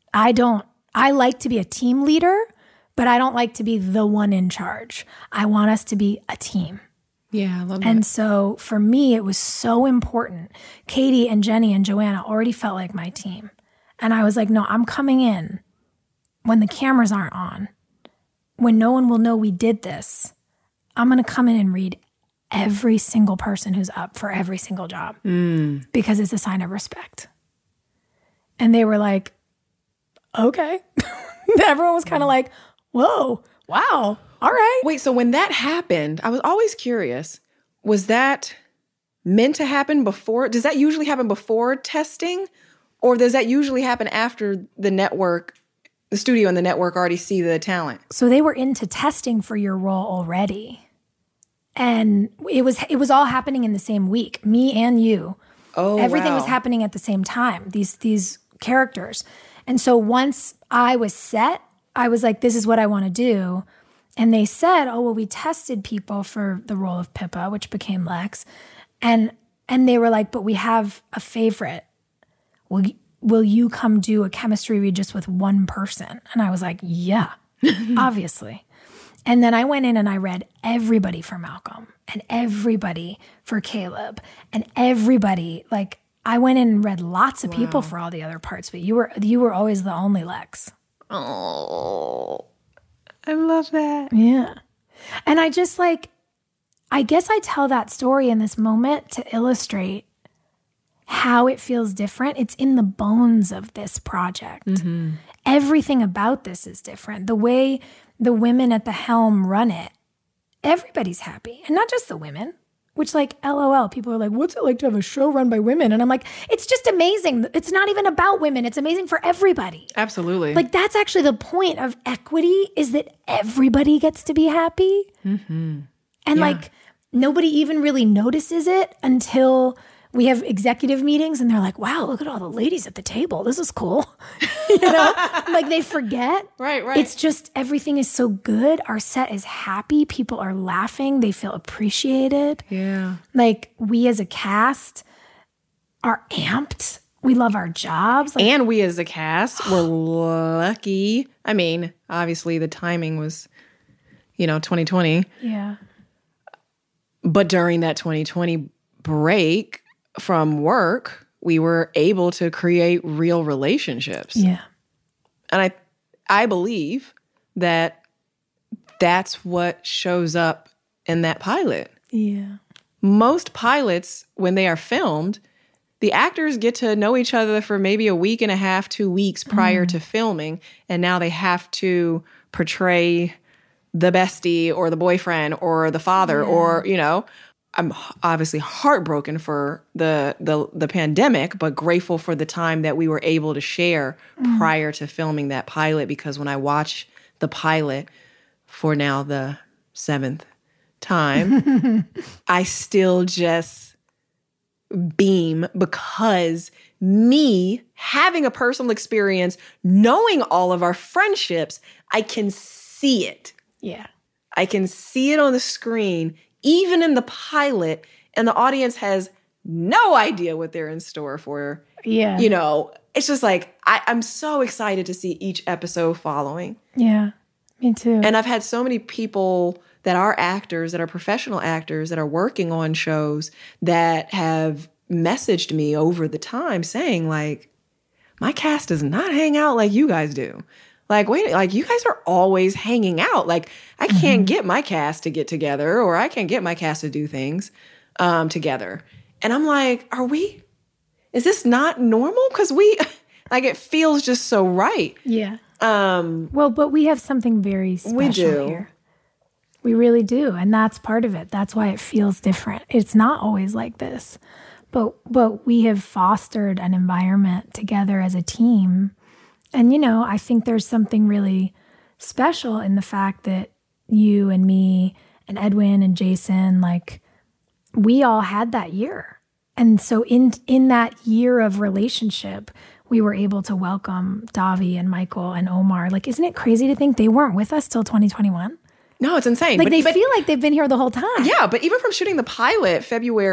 D: I like to be a team leader, but I don't like to be the one in charge. I want us to be a team.
E: Yeah, I love that.
D: And so for me, it was so important. Katie and Jenny and Joanna already felt like my team. And I was like, no, I'm coming in when the cameras aren't on, when no one will know we did this. I'm going to come in and read every single person who's up for every single job because it's a sign of respect. And they were like, okay. Everyone was kind of like, whoa, wow, all right.
E: Wait, so when that happened, I was always curious, was that meant to happen before? Does that usually happen before testing? Or does that usually happen after the network, the studio and the network already see the talent?
D: So they were into testing for your role already. And it was all happening in the same week, me and you.
E: Oh,
D: everything
E: wow.
D: was happening at the same time, these characters. And so once I was set, I was like, this is what I want to do. And they said, oh, well, we tested people for the role of Pippa, which became Lex. And they were like, but we have a favorite. Will you come do a chemistry read just with one person? And I was like, yeah, obviously. And then I went in and I read everybody for Malcolm and everybody for Caleb and everybody. Like, I went in and read lots of people for all the other parts, but you were always the only Lex.
E: Oh, I love that.
D: Yeah. And I just I guess I tell that story in this moment to illustrate how it feels different. It's in the bones of this project. Mm-hmm. Everything about this is different. The way the women at the helm run it, everybody's happy. And not just the women, which LOL, people are like, what's it like to have a show run by women? And I'm like, it's just amazing. It's not even about women. It's amazing for everybody.
E: Absolutely.
D: That's actually the point of equity, is that everybody gets to be happy. Mm-hmm. And nobody even really notices it until we have executive meetings and they're like, wow, look at all the ladies at the table. This is cool. They forget.
E: Right.
D: It's just everything is so good. Our set is happy. People are laughing. They feel appreciated.
E: Yeah.
D: We as a cast are amped. We love our jobs.
E: And we as a cast were lucky. I mean, obviously the timing was, 2020.
D: Yeah.
E: But during that 2020 break from work, we were able to create real relationships.
D: Yeah.
E: And I believe that that's what shows up in that pilot.
D: Yeah.
E: Most pilots, when they are filmed, the actors get to know each other for maybe a week and a half, 2 weeks prior to filming. And now they have to portray the bestie or the boyfriend or the father or, I'm obviously heartbroken for the pandemic, but grateful for the time that we were able to share prior to filming that pilot. Because when I watch the pilot for now the 7th time, I still just beam, because me having a personal experience, knowing all of our friendships, I can see it.
D: Yeah.
E: I can see it on the screen, even in the pilot, and the audience has no idea what they're in store for.
D: Yeah.
E: It's just I'm so excited to see each episode following.
D: Yeah, me too.
E: And I've had so many people that are actors, that are professional actors, that are working on shows, that have messaged me over the time saying, my cast does not hang out like you guys do. You guys are always hanging out. I can't get my cast to get together, or I can't get my cast to do things together. And I'm like, is this not normal? Because it feels just so right.
D: Yeah. But we have something very special here. We really do. And that's part of it. That's why it feels different. It's not always like this. But we have fostered an environment together as a team And, you know, I think there's something really special in the fact that you and me and Edwin and Jason, like, we all had that year. And so in that year of relationship, we were able to welcome Davi and Michael and Omar. Like, isn't it crazy to think they weren't with us till 2021?
E: No, it's insane.
D: Like, they feel like they've been here the whole time.
E: Yeah, but even from shooting the pilot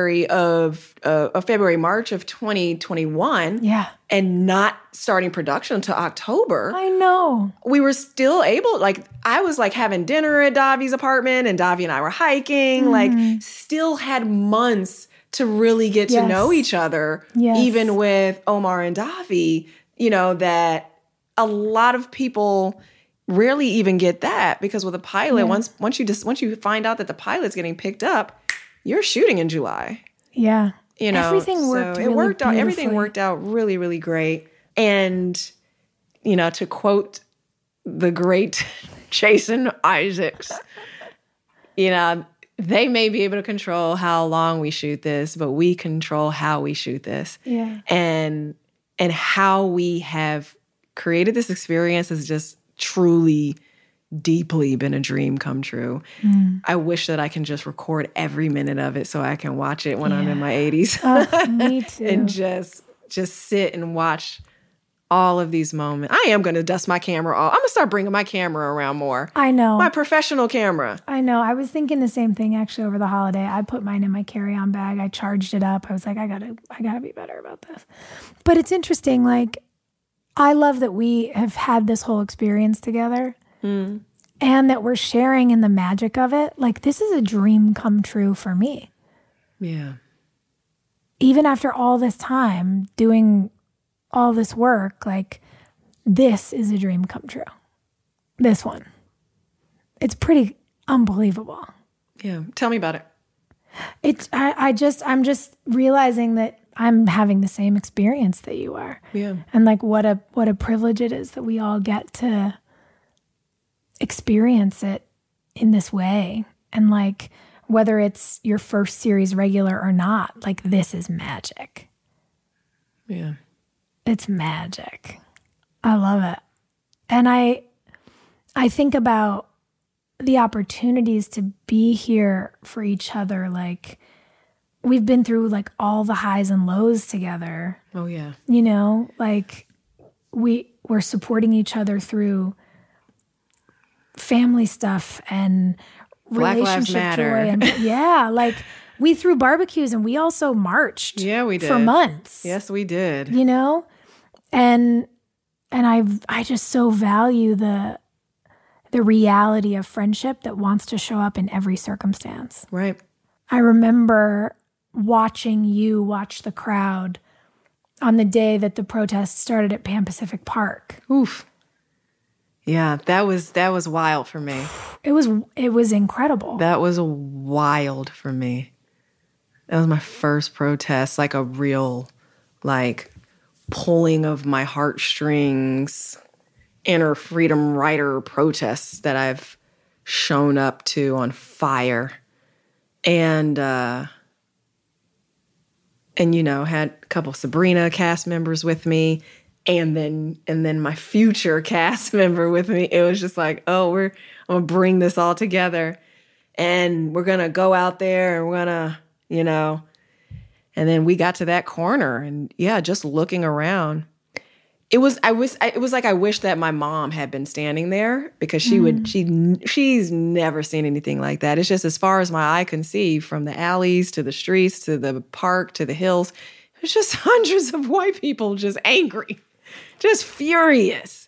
E: March of 2021, and not starting production until October.
D: I know.
E: We were still able, like, I was like having dinner at Davi's apartment, and Davi and I were hiking, like, still had months to really get to know each other, even with Omar and Davi, you know, that a lot of people rarely even get that, because with a pilot, once you find out that the pilot's getting picked up, you're shooting in July.
D: Yeah.
E: You know,
D: everything worked
E: so
D: really
E: it worked out.
D: beautifully.
E: Everything worked out really, really great. And, you know, to quote the great Jason Isaacs, you know, they may be able to control how long we shoot this, but we control how we shoot this.
D: Yeah.
E: And how we have created this experience has just truly, deeply been a dream come true. I wish that I can just record every minute of it so I can watch it when I'm in my 80s.
D: Oh, me too.
E: And just sit and watch all of these moments. I am going to dust my camera off. I'm going to start bringing my camera around more.
D: I know.
E: My professional camera.
D: I know. I was thinking the same thing actually over the holiday. I put mine in my carry-on bag. I charged it up. I was like, I gotta be better about this. But it's interesting. Like, I love that we have had this whole experience together and that we're sharing in the magic of it. Like, this is a dream come true for me.
E: Yeah.
D: Even after all this time doing all this work, like, this is a dream come true. This one. It's pretty unbelievable.
E: Yeah. Tell me about it.
D: I'm just realizing that I'm having the same experience that you are.
E: Yeah.
D: And like, what a privilege it is that we all get to experience it in this way. And like, whether it's your first series regular or not, like, this is magic.
E: Yeah.
D: It's magic. I love it. And I think about the opportunities to be here for each other. Like, we've been through like all the highs and lows together.
E: Oh, yeah.
D: You know, like, we're supporting each other through family stuff and
E: Black Lives
D: relationship
E: Matter.
D: joy. And like, we threw barbecues and we also marched.
E: Yeah, we did.
D: For months.
E: Yes, we did.
D: You know? And I just so value the reality of friendship that wants to show up in every circumstance.
E: Right.
D: I remember watching you watch the crowd on the day that the protest started at Pan Pacific Park.
E: Oof. Yeah, that was wild for me.
D: It was incredible.
E: That was wild for me. That was my first protest, like a real, like, pulling of my heartstrings, inner freedom rider protests that I've shown up to on fire. And you know, had a couple Sabrina cast members with me, and then my future cast member with me. It was just like, oh, I'm gonna bring this all together, and we're gonna go out there, and we're gonna, you know. And then we got to that corner, and yeah, just looking around, it was like I wish that my mom had been standing there, because she's never seen anything like that. It's just, as far as my eye can see, from the alleys to the streets to the park to the hills, there's just hundreds of white people just angry, just furious.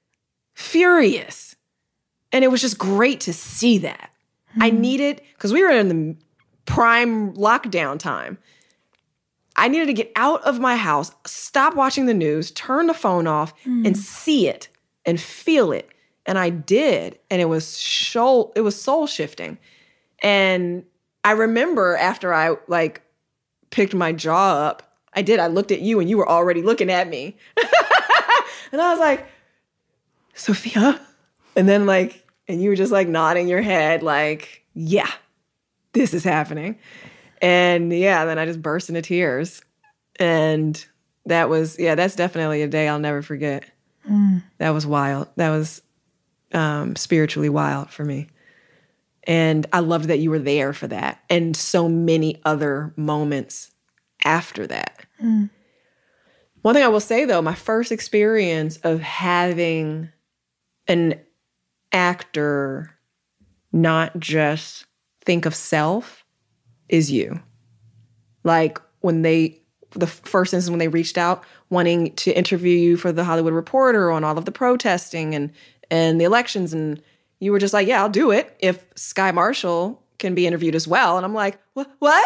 E: And it was just great to see that. I needed, because we were in the prime lockdown time, I needed to get out of my house, stop watching the news, turn the phone off, and see it and feel it. And I did. And it was soul shifting. And I remember after I like picked my jaw up, I looked at you and you were already looking at me. And I was like, Sophia? And then like, and you were just like nodding your head like, yeah, this is happening. And yeah, then I just burst into tears. And that's definitely a day I'll never forget. That was wild. That was spiritually wild for me. And I loved that you were there for that and so many other moments after that. One thing I will say, though, my first experience of having an actor not just think of self is you. Like the first instance when they reached out wanting to interview you for The Hollywood Reporter on all of the protesting and the elections, and you were just like, yeah, I'll do it if Sky Marshall can be interviewed as well. And I'm like, what?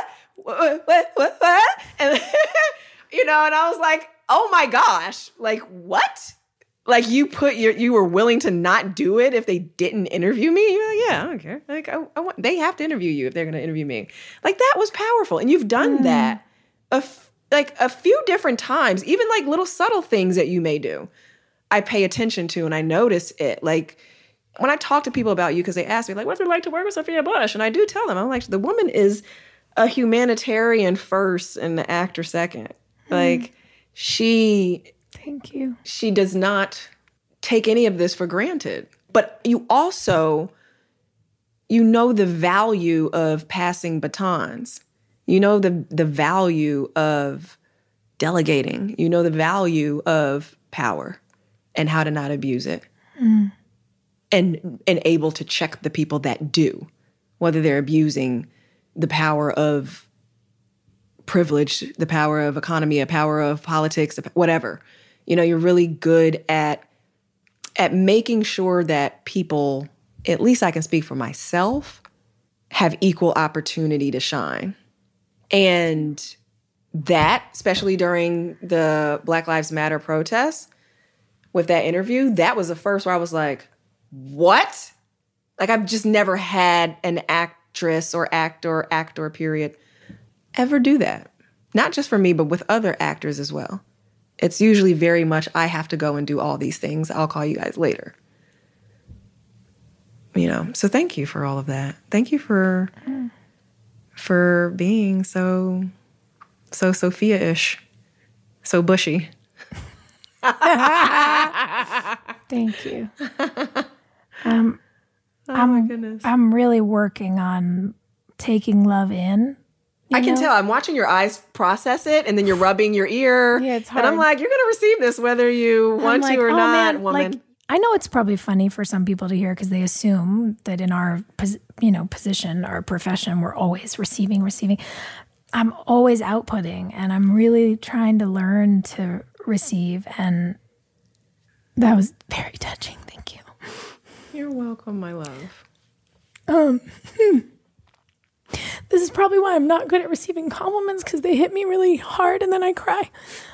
E: And, and I was like, oh my gosh, like what? Like you were willing to not do it if they didn't interview me? You're like, yeah, I don't care. Like they have to interview you if they're going to interview me. Like that was powerful. And you've done that a few different times, even like little subtle things that you may do. I pay attention to and I notice it. Like when I talk to people about you, because they ask me like, what's it like to work with Sophia Bush? And I do tell them, I'm like, the woman is a humanitarian first and the actor second. Like
D: Thank you.
E: She does not take any of this for granted. But you also, the value of passing batons. You know the value of delegating. You know the value of power and how to not abuse it. And able to check the people that do, whether they're abusing the power of privilege, the power of economy, the power of politics, whatever. You're really good at making sure that people, at least I can speak for myself, have equal opportunity to shine. And that, especially during the Black Lives Matter protests, with that interview, that was the first where I was like, what? Like I've just never had an actress or actor period ever do that. Not just for me, but with other actors as well. It's usually very much, I have to go and do all these things. I'll call you guys later. So thank you for all of that. Thank you for being so Sophia-ish, so bushy.
D: Thank you.
E: Oh my goodness.
D: I'm really working on taking love in.
E: I can tell. I'm watching your eyes process it, and then you're rubbing your ear.
D: Yeah, it's hard.
E: And I'm like, you're going to receive this whether you want to or not,
D: man,
E: woman.
D: Like, I know it's probably funny for some people to hear because they assume that in our position, our profession, we're always receiving. I'm always outputting, and I'm really trying to learn to receive, and that was very touching. Thank you.
E: You're welcome, my love.
D: This is probably why I'm not good at receiving compliments, because they hit me really hard and then I cry.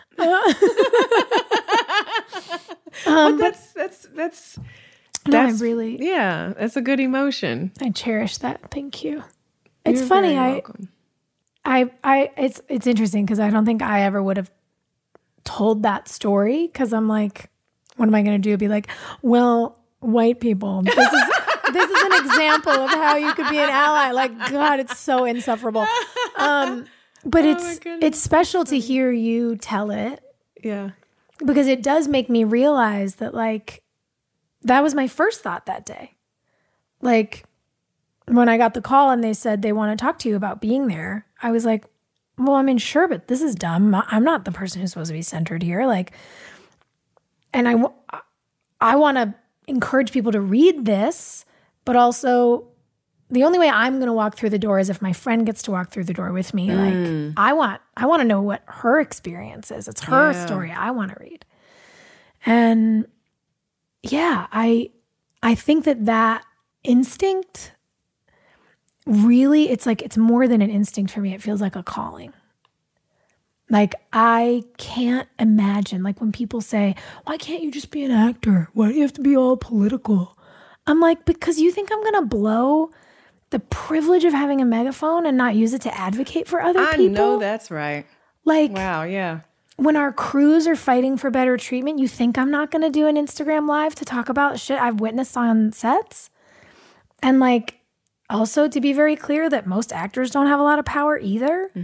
E: But that's
D: yeah,
E: that's a good emotion.
D: I cherish that. Thank you. It's
E: You're
D: funny.
E: very welcome.
D: It's interesting because I don't think I ever would have told that story, because I'm like, what am I going to do? Be like, well, white people, this is an example of how you could be an ally. Like, God, it's so insufferable. But it's special to hear you tell it.
E: Yeah.
D: Because it does make me realize that, like, that was my first thought that day. Like, when I got the call and they said they want to talk to you about being there, I was like, well, I mean, sure, but this is dumb. I'm not the person who's supposed to be centered here. Like, and I want to encourage people to read this, but also the only way I'm going to walk through the door is if my friend gets to walk through the door with me. Like, I want to know what her experience is. It's her story I want to read. And yeah, I think that instinct really, it's like, it's more than an instinct for me. It feels like a calling. Like, I can't imagine, like, when people say, why can't you just be an actor? Why do you have to be all political? I'm like, because you think I'm going to blow the privilege of having a megaphone and not use it to advocate for other people?
E: I know that's right.
D: Like,
E: wow, yeah.
D: When our crews are fighting for better treatment, you think I'm not going to do an Instagram live to talk about shit I've witnessed on sets? And, like, also to be very clear that most actors don't have a lot of power either. Mm-hmm.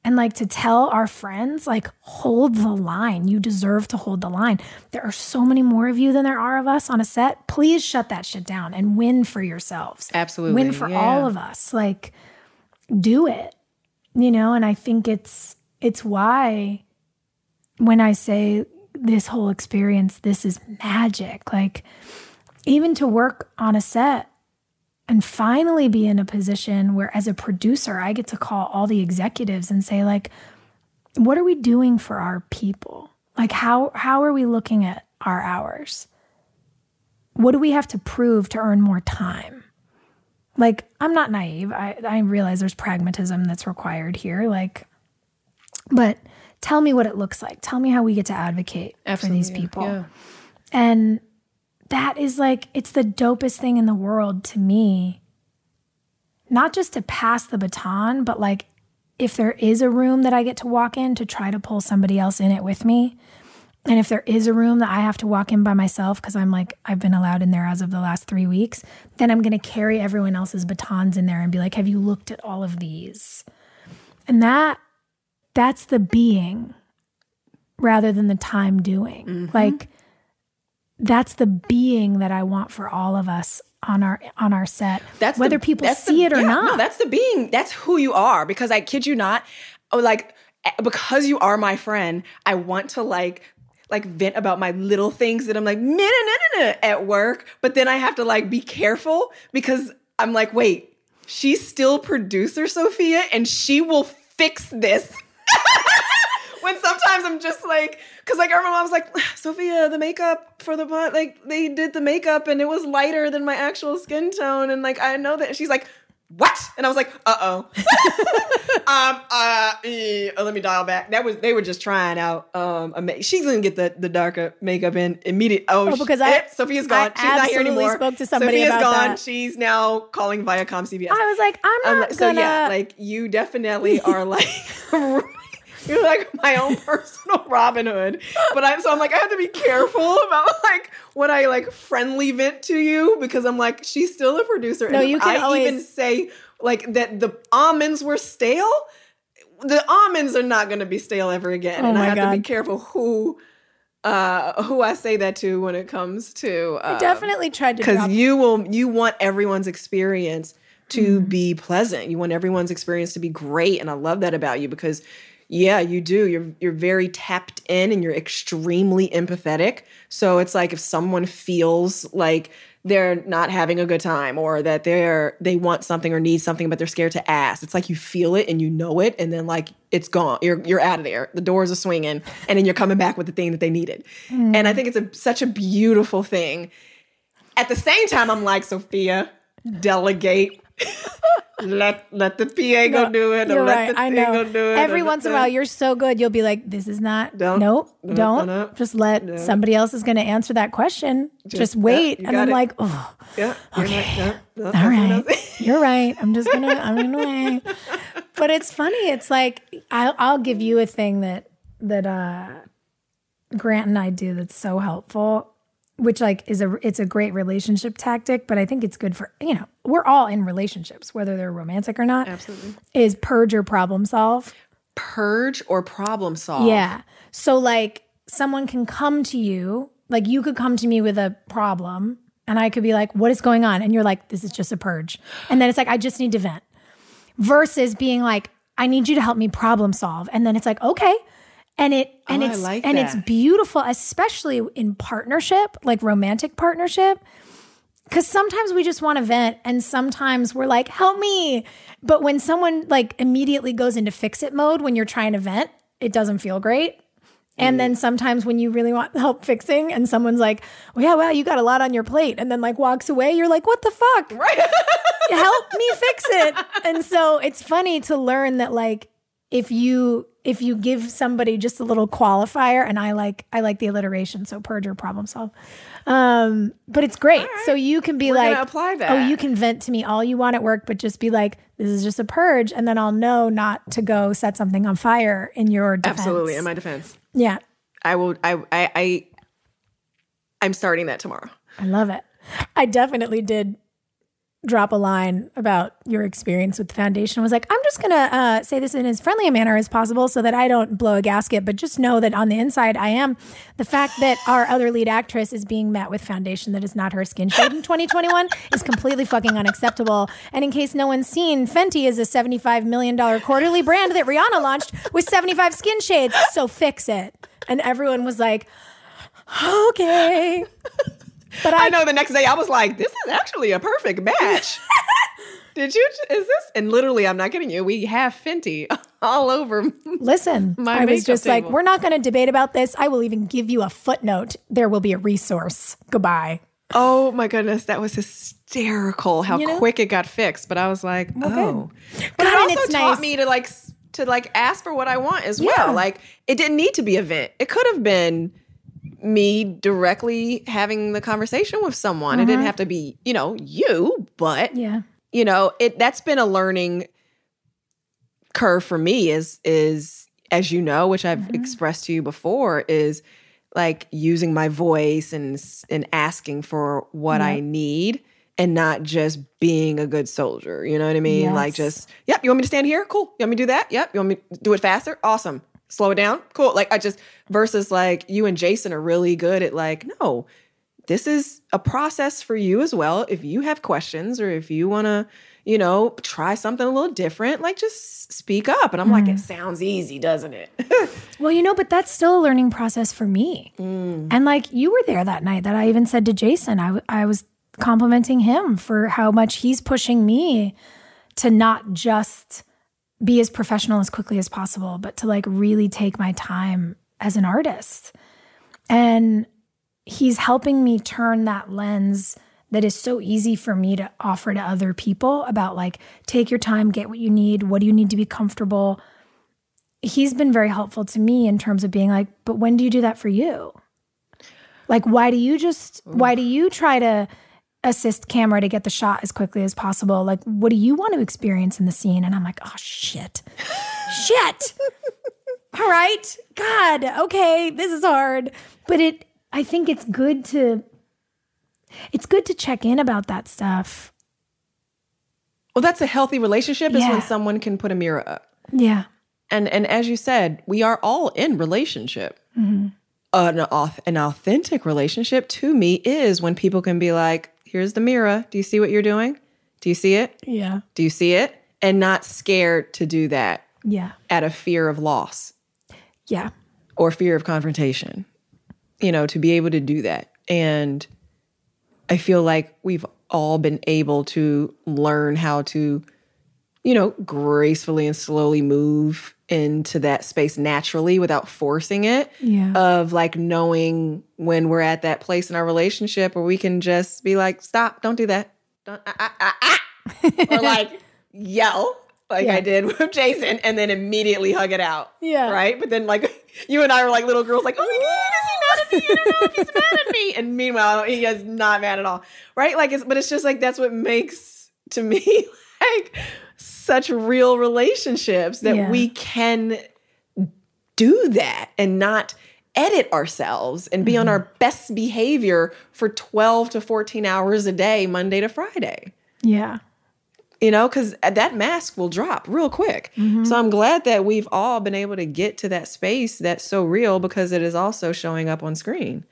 D: And like to tell our friends, like, hold the line. You deserve to hold the line. There are so many more of you than there are of us on a set. Please shut that shit down and win for yourselves.
E: Absolutely.
D: Win for all of us. Like, do it. And I think it's why when I say this whole experience, this is magic. Like, even to work on a set and finally be in a position where as a producer, I get to call all the executives and say, like, what are we doing for our people? Like, how are we looking at our hours? What do we have to prove to earn more time? Like, I'm not naive. I realize there's pragmatism that's required here. Like, but tell me what it looks like. Tell me how we get to advocate for these people. Yeah. And that is like, it's the dopest thing in the world to me. Not just to pass the baton, but like if there is a room that I get to walk in to try to pull somebody else in it with me. And if there is a room that I have to walk in by myself because I'm like, I've been allowed in there as of the last 3 weeks, then I'm going to carry everyone else's batons in there and be like, have you looked at all of these? And that's the being rather than the time doing. Mm-hmm. Like, that's the being that I want for all of us on our set. That's whether people see it or not.
E: No, that's the being. That's who you are. Because I kid you not, like, because you are my friend, I want to like vent about my little things that I'm like, no, at work. But then I have to like be careful because I'm like, wait, she's still producer Sophia and she will fix this. When sometimes I'm just like, because like I remember I was like, Sophia, the makeup for the pot, like they did the makeup and it was lighter than my actual skin tone. And like, I know that. And she's like, what? And I was like, let me dial back. They were just trying out. She's going to get the darker makeup in immediately. Because Sophia's gone. She's not here anymore.
D: Spoke to somebody
E: Sophia's
D: about
E: gone.
D: That.
E: She's now calling Viacom CBS.
D: I was like, I'm not gonna.
E: So yeah, like you definitely are like, you're like my own personal Robin Hood. But I'm like, I have to be careful about like what I like friendly vent to you because I'm like, she's still a producer.
D: No,
E: and
D: you can always
E: even say like that the almonds were stale. The almonds are not going to be stale ever again. And I have to be careful who I say that to when it comes to.
D: I definitely tried to.
E: Because you want everyone's experience to be pleasant. You want everyone's experience to be great. And I love that about you because yeah, you do. You're very tapped in and you're extremely empathetic. So it's like if someone feels like they're not having a good time or that they want something or need something, but they're scared to ask. It's like you feel it and you know it, and then like it's gone. You're out of there. The doors are swinging, and then you're coming back with the thing that they needed. And I think it's such a beautiful thing. At the same time, I'm like, Sophia, delegate. Let the PA go do it.
D: You're
E: let
D: right.
E: the
D: I know.
E: Go do it.
D: Every once in a while, you're so good. You'll be like, "This is not. Don't. Just let somebody else is going to answer that question. Just wait." And I'm like, "Oh,
E: yeah.
D: Okay. All right. You're right. I'm gonna wait." But it's funny. It's like I'll give you a thing that Grant and I do that's so helpful. Which like it's a great relationship tactic, but I think it's good for, we're all in relationships, whether they're romantic or not.
E: Absolutely.
D: Is purge or problem solve.
E: Purge or problem solve.
D: Yeah. So like someone can come to you, like you could come to me with a problem and I could be like, what is going on? And you're like, this is just a purge. And then it's like, I just need to vent. Versus being like, I need you to help me problem solve. And then it's like, okay. And it's beautiful, especially in partnership, like romantic partnership. Because sometimes we just want to vent and sometimes we're like, help me. But when someone like immediately goes into fix it mode when you're trying to vent, it doesn't feel great. And then sometimes when you really want help fixing and someone's like, well, yeah, wow, you got a lot on your plate. And then like walks away, you're like, what the fuck?
E: Right.
D: Help me fix it. And so it's funny to learn that like, if you give somebody just a little qualifier, and I like the alliteration, so purge or problem solve. But it's great. Right. So you can be like,
E: apply that.
D: Oh, you can vent to me all you want at work, but just be like, this is just a purge. And then I'll know not to go set something on fire in your defense.
E: Absolutely. In my defense.
D: Yeah.
E: I will. I'm starting that tomorrow.
D: I love it. I definitely did drop a line about your experience with the foundation. I was like, I'm just going to say this in as friendly a manner as possible so that I don't blow a gasket, but just know that on the inside I am. The fact that our other lead actress is being met with foundation that is not her skin shade in 2021 is completely fucking unacceptable. And in case no one's seen, Fenty is a $75 million quarterly brand that Rihanna launched with 75 skin shades. So fix it. And everyone was like, okay. But
E: I know the next day I was like, this is actually a perfect match. Is this? And literally, I'm not kidding you. We have Fenty all over.
D: Listen, I was just
E: table.
D: like, we're not going to debate about this. I will even give you a footnote. There will be a resource. Goodbye.
E: Oh my goodness. That was hysterical how quick it got fixed. But I was like,
D: Good.
E: But it also taught me to ask for what I want as well. Like, it didn't need to be a vent. It could have been me directly having the conversation with someone. It didn't have to be, you, but that's been a learning curve for me is as you know, which I've expressed to you before, is like using my voice and asking for what I need and not just being a good soldier. You know what I mean?
D: Yes.
E: Like just, you want me to stand here? Cool. You want me to do that? Yep. You want me to do it faster? Awesome. Slow it down? Cool. Like versus like you and Jason are really good at like, no, this is a process for you as well. If you have questions or if you want to, try something a little different, like just speak up. And I'm like, it sounds easy, doesn't it?
D: Well, but that's still a learning process for me. And like you were there that night that I even said to Jason, I was complimenting him for how much he's pushing me to not just be as professional as quickly as possible, but to like really take my time as an artist. And he's helping me turn that lens that is so easy for me to offer to other people about like, take your time, get what you need. What do you need to be comfortable? He's been very helpful to me in terms of being like, but when do you do that for you? Like, why do you try to assist camera to get the shot as quickly as possible? Like, what do you want to experience in the scene? And I'm like, oh, shit. All right. God. Okay. This is hard. But I think it's good to check in about that stuff.
E: Well, that's a healthy relationship is when someone can put a mirror up.
D: Yeah.
E: And as you said, we are all in relationship. An authentic relationship to me is when people can be like, here's the mirror. Do you see what you're doing? Do you see it?
D: Yeah.
E: Do you see it? And not scared to do that.
D: Yeah.
E: Out of fear of loss.
D: Yeah.
E: Or fear of confrontation. To be able to do that. And I feel like we've all been able to learn how to, gracefully and slowly move into that space naturally without forcing it.
D: Yeah.
E: Of like knowing when we're at that place in our relationship where we can just be like, stop, don't do that. Don't, or like yell like I did with Jason and then immediately hug it out.
D: Yeah.
E: Right? But then like you and I were like little girls like, oh my God, is he mad at me? I don't know if he's mad at me. And meanwhile, he is not mad at all. Right? Like, but it's just like, that's what makes to me like such real relationships that we can do that and not edit ourselves and be on our best behavior for 12 to 14 hours a day, Monday to Friday.
D: Yeah.
E: Because that mask will drop real quick. So I'm glad that we've all been able to get to that space that's so real because it is also showing up on screen.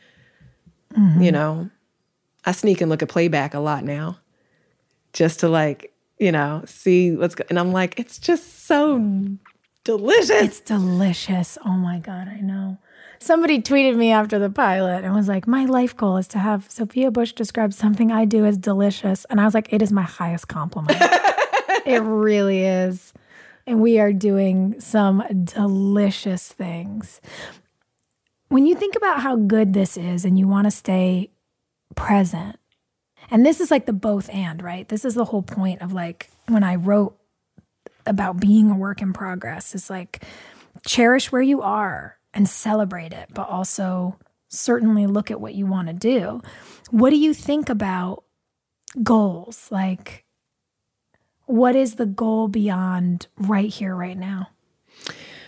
E: I sneak and look at playback a lot now just to like, see what's going on. And I'm like, it's just so delicious.
D: It's delicious. Oh my God, I know. Somebody tweeted me after the pilot and was like, my life goal is to have Sophia Bush describe something I do as delicious. And I was like, it is my highest compliment. It really is. And we are doing some delicious things. When you think about how good this is and you want to stay present, and this is like the both and, right? This is the whole point of like when I wrote about being a work in progress, is like cherish where you are and celebrate it, but also certainly look at what you want to do. What do you think about goals? Like, what is the goal beyond right here, right now?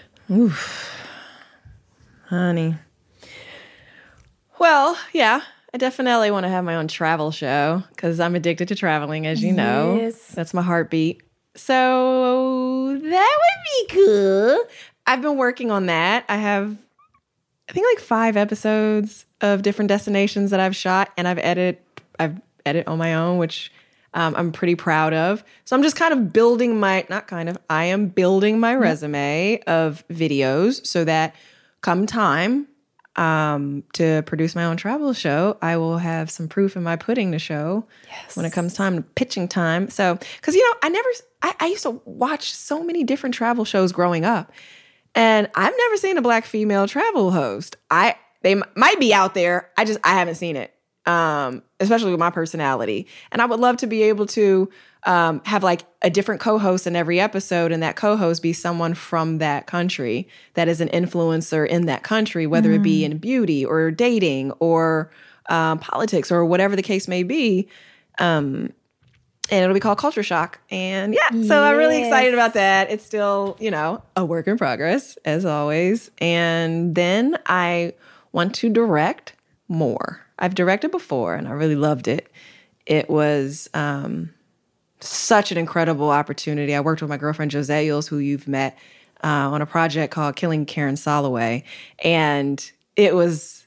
E: Oof, honey. Well, yeah, I definitely want to have my own travel show because I'm addicted to traveling, as you know.
D: Yes.
E: That's my heartbeat. So that would be cool. I've been working on that. I have, I think, like 5 episodes of different destinations that I've shot, and I've edited on my own, which I'm pretty proud of. So I'm just kind of building I am building my resume of videos so that come time to produce my own travel show, I will have some proof in my pudding to show when it comes time to pitching time. So, because, I used to watch so many different travel shows growing up, and I've never seen a Black female travel host. They might be out there. I haven't seen it, especially with my personality. And I would love to be able to have like a different co-host in every episode, and that co-host be someone from that country that is an influencer in that country, whether it be in beauty or dating or politics or whatever the case may be. And it'll be called Culture Shock. And so I'm really excited about that. It's still, a work in progress, as always. And then I want to direct more. I've directed before, and I really loved it. It was such an incredible opportunity. I worked with my girlfriend, Jose Yules, who you've met, on a project called Killing Karen Soloway. And it was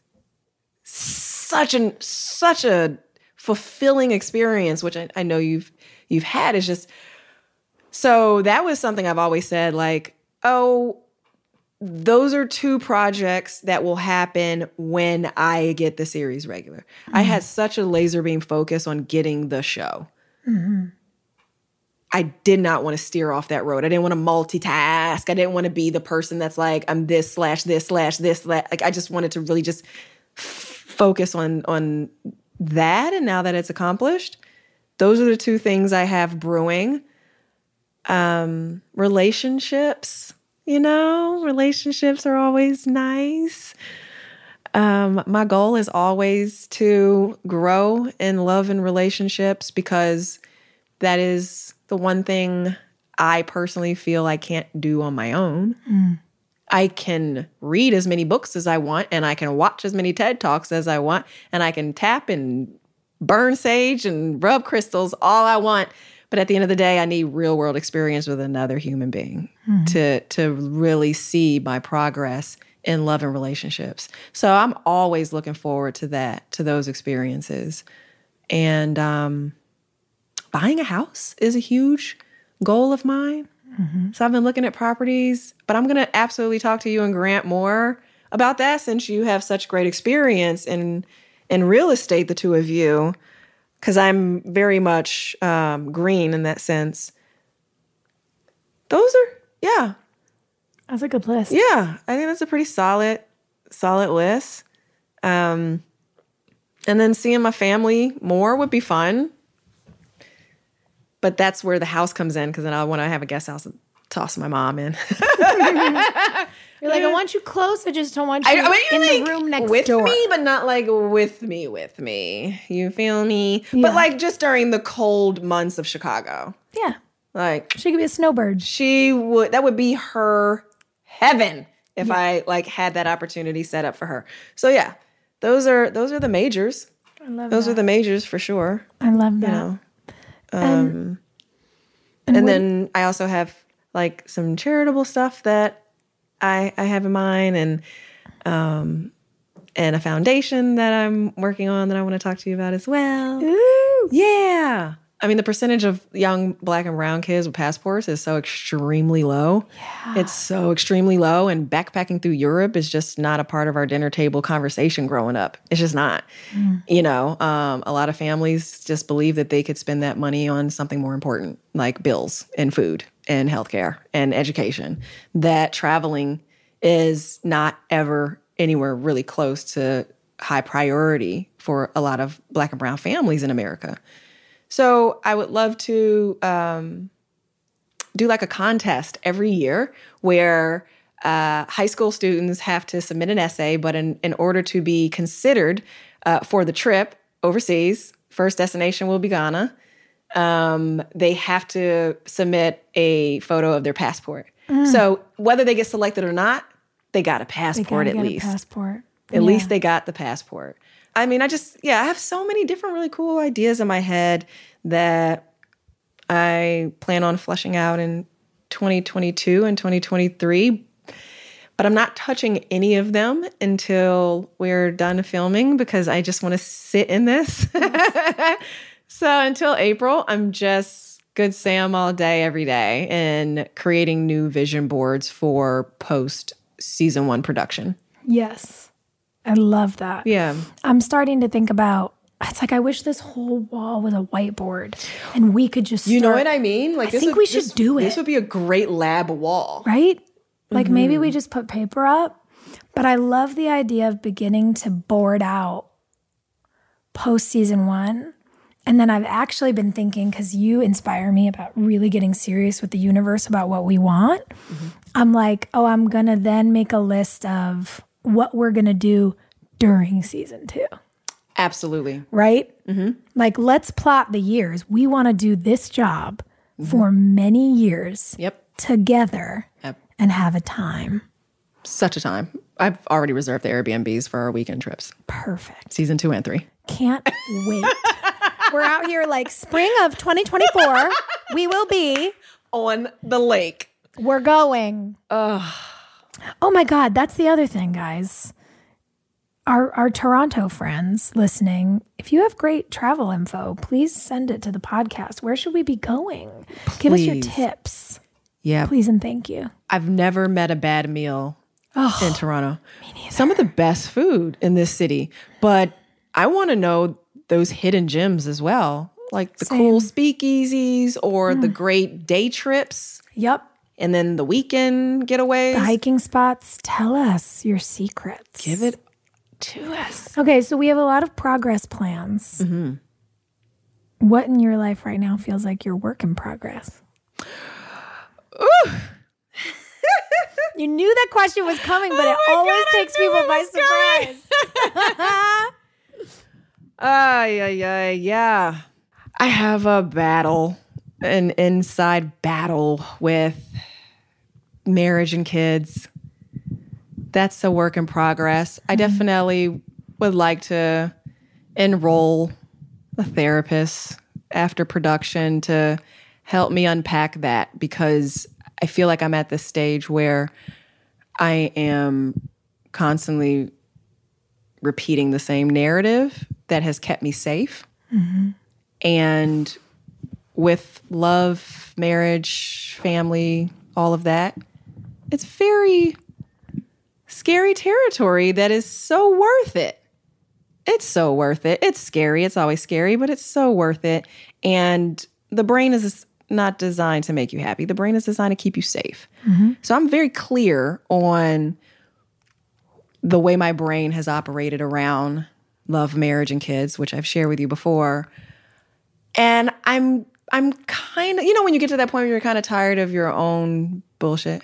E: such a fulfilling experience, which I know you've had. It's just, so that was something I've always said, like, oh, those are 2 projects that will happen when I get the series regular. Mm-hmm. I had such a laser beam focus on getting the show. Mm-hmm. I did not want to steer off that road. I didn't want to multitask. I didn't want to be the person that's like, I'm this/this/this/. Like, I just wanted to really just focus on that. And now that it's accomplished, those are the 2 things I have brewing. Relationships, relationships are always nice. My goal is always to grow in love and relationships, because that is the one thing I personally feel I can't do on my own. I can read as many books as I want, and I can watch as many TED Talks as I want, and I can tap and burn sage and rub crystals all I want. But at the end of the day, I need real world experience with another human being to really see my progress in love and relationships. So I'm always looking forward to that, to those experiences. And buying a house is a huge goal of mine. Mm-hmm. So I've been looking at properties, but I'm going to absolutely talk to you and Grant more about that, since you have such great experience in real estate, the 2 of you, because I'm very much green in that sense. Those are,
D: That's a good list.
E: Yeah, I think that's a pretty solid list. And then seeing my family more would be fun. But that's where the house comes in, because then I want to have a guest house and toss my mom in.
D: You're like, I want you close. I just don't want you in the room next
E: with
D: door.
E: me, but not like with me. You feel me?
D: Yeah.
E: But like just during the cold months of Chicago.
D: Yeah.
E: Like,
D: She could be a snowbird.
E: that would be her heaven if I like had that opportunity set up for her. So yeah, those are the majors.
D: I love
E: Those
D: that.
E: are the majors for sure.
D: I love that.
E: And then I also have like some charitable stuff that I have in mind, and a foundation that I'm working on that I want to talk to you about as well.
D: Ooh.
E: Yeah. I mean, the percentage of young Black and brown kids with passports is so extremely low. Yeah. It's so extremely low, and backpacking through Europe is just not a part of our dinner table conversation growing up. It's just not. A lot of families just believe that they could spend that money on something more important, like bills and food and healthcare and education. That traveling is not ever anywhere really close to high priority for a lot of Black and brown families in America. So I would love to do like a contest every year where high school students have to submit an essay, but in order to be considered for the trip overseas, first destination will be Ghana, they have to submit a photo of their passport. So whether they get selected or not, they got a passport at least.
D: Passport.
E: At least they got the passport. I mean, I have so many different really cool ideas in my head that I plan on fleshing out in 2022 and 2023. But I'm not touching any of them until we're done filming because I just want to sit in this. So until April, I'm just Good Sam all day, every day, and creating new vision boards for post season 1 production.
D: Yes. I love that.
E: Yeah.
D: I'm starting to think about, it's like I wish this whole wall was a whiteboard and we could just
E: You know what I mean? Like
D: I think we should do it.
E: This would be a great lab wall.
D: Right? Like maybe we just put paper up. But I love the idea of beginning to board out post season 1. And then I've actually been thinking, because you inspire me about really getting serious with the universe about what we want. I'm like, I'm going to then make a list of what we're going to do during season 2.
E: Absolutely.
D: Right? Like, let's plot the years. We want to do this job for many years together and have a time.
E: Such a time. I've already reserved the Airbnbs for our weekend trips.
D: Perfect.
E: Season 2 and 3.
D: Can't wait. We're out here like spring of 2024. We will be
E: on the lake.
D: We're going. Oh my God. That's the other thing, guys. Our Toronto friends listening, if you have great travel info, please send it to the podcast. Where should we be going? Give us your tips.
E: Yeah.
D: Please and thank you.
E: I've never met a bad meal in Toronto. Me neither. Some of the best food in this city. But I want to know those hidden gems as well. Like the cool speakeasies or the great day trips.
D: Yep.
E: And then the weekend getaways.
D: The hiking spots. Tell us your secrets.
E: Give it to us.
D: Okay, so we have a lot of progress plans. What in your life right now feels like your work in progress? Ooh. You knew that question was coming, but it always takes people by surprise.
E: Yeah. I have a battle, an inside battle with marriage and kids. That's a work in progress. I definitely would like to enroll a therapist after production to help me unpack that, because I feel like I'm at this stage where I am constantly repeating the same narrative that has kept me safe. And with love, marriage, family, all of that, it's very scary territory that is so worth it. It's so worth it. It's scary. It's always scary, but it's so worth it. And the brain is not designed to make you happy. The brain is designed to keep you safe. So I'm very clear on the way my brain has operated around love, marriage, and kids, which I've shared with you before. And I'm kind of, when you get to that point where you're kind of tired of your own bullshit,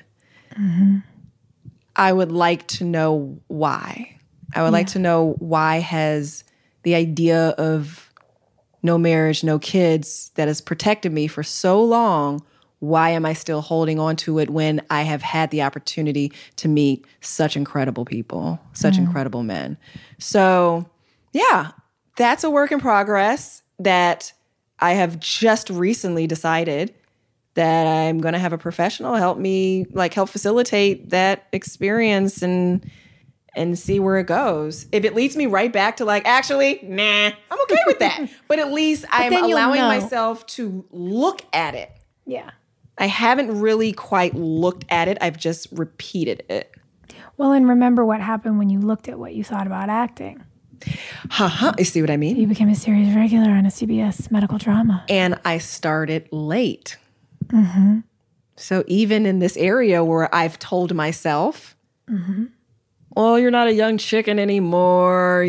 E: I would like to know why. I would like to know why has the idea of no marriage, no kids that has protected me for so long, why am I still holding on to it when I have had the opportunity to meet such incredible people, such incredible men? So, yeah, that's a work in progress that I have just recently decided that I'm going to have a professional help me, help facilitate that experience and see where it goes. If it leads me right back to actually, nah, I'm okay with that. But at least I'm allowing myself to look at it.
D: Yeah.
E: I haven't really quite looked at it. I've just repeated it.
D: Well, and remember what happened when you looked at what you thought about acting.
E: You see what I mean?
D: You became a series regular on a CBS medical drama.
E: And I started late. So even in this area where I've told myself, well, you're not a young chicken anymore.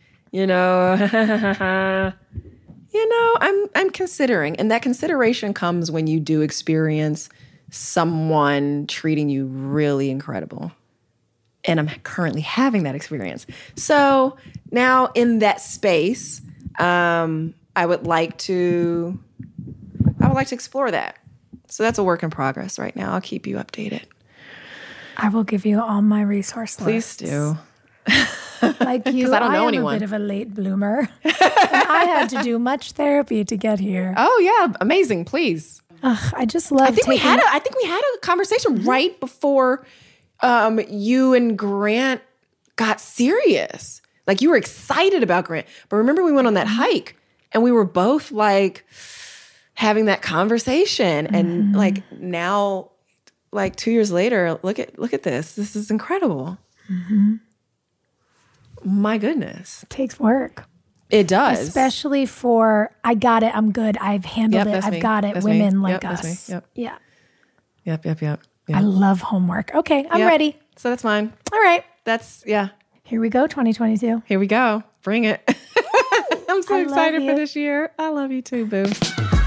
E: I'm considering. And that consideration comes when you do experience someone treating you really incredible. And I'm currently having that experience. So now in that space, I would like to explore that. So that's a work in progress right now. I'll keep you updated.
D: I will give you all my resource
E: Please
D: lists.
E: do.
D: Like you,
E: 'Cause I don't know
D: am
E: anyone.
D: a bit of a late bloomer. And I had to do much therapy to get here.
E: Oh yeah, amazing. Please.
D: I just love
E: I think
D: taking...
E: I think we had a conversation right before you and Grant got serious. Like you were excited about Grant. But remember we went on that hike and we were both like having that conversation. And like now, like 2 years later, look at this. This is incredible. My goodness.
D: It takes work.
E: It does.
D: Especially for, I got it, I'm good, I've handled it,
E: that's
D: I've
E: me.
D: got it,
E: That's
D: women
E: me.
D: like
E: Yep, that's
D: us.
E: me. Yep.
D: Yeah.
E: Yep.
D: I love homework. Okay, I'm
E: Yep.
D: ready.
E: So that's mine.
D: All right.
E: That's, yeah.
D: Here we go, 2022.
E: Here we go. Bring it. I'm so
D: I love
E: excited
D: you.
E: for this year. I love you too, boo.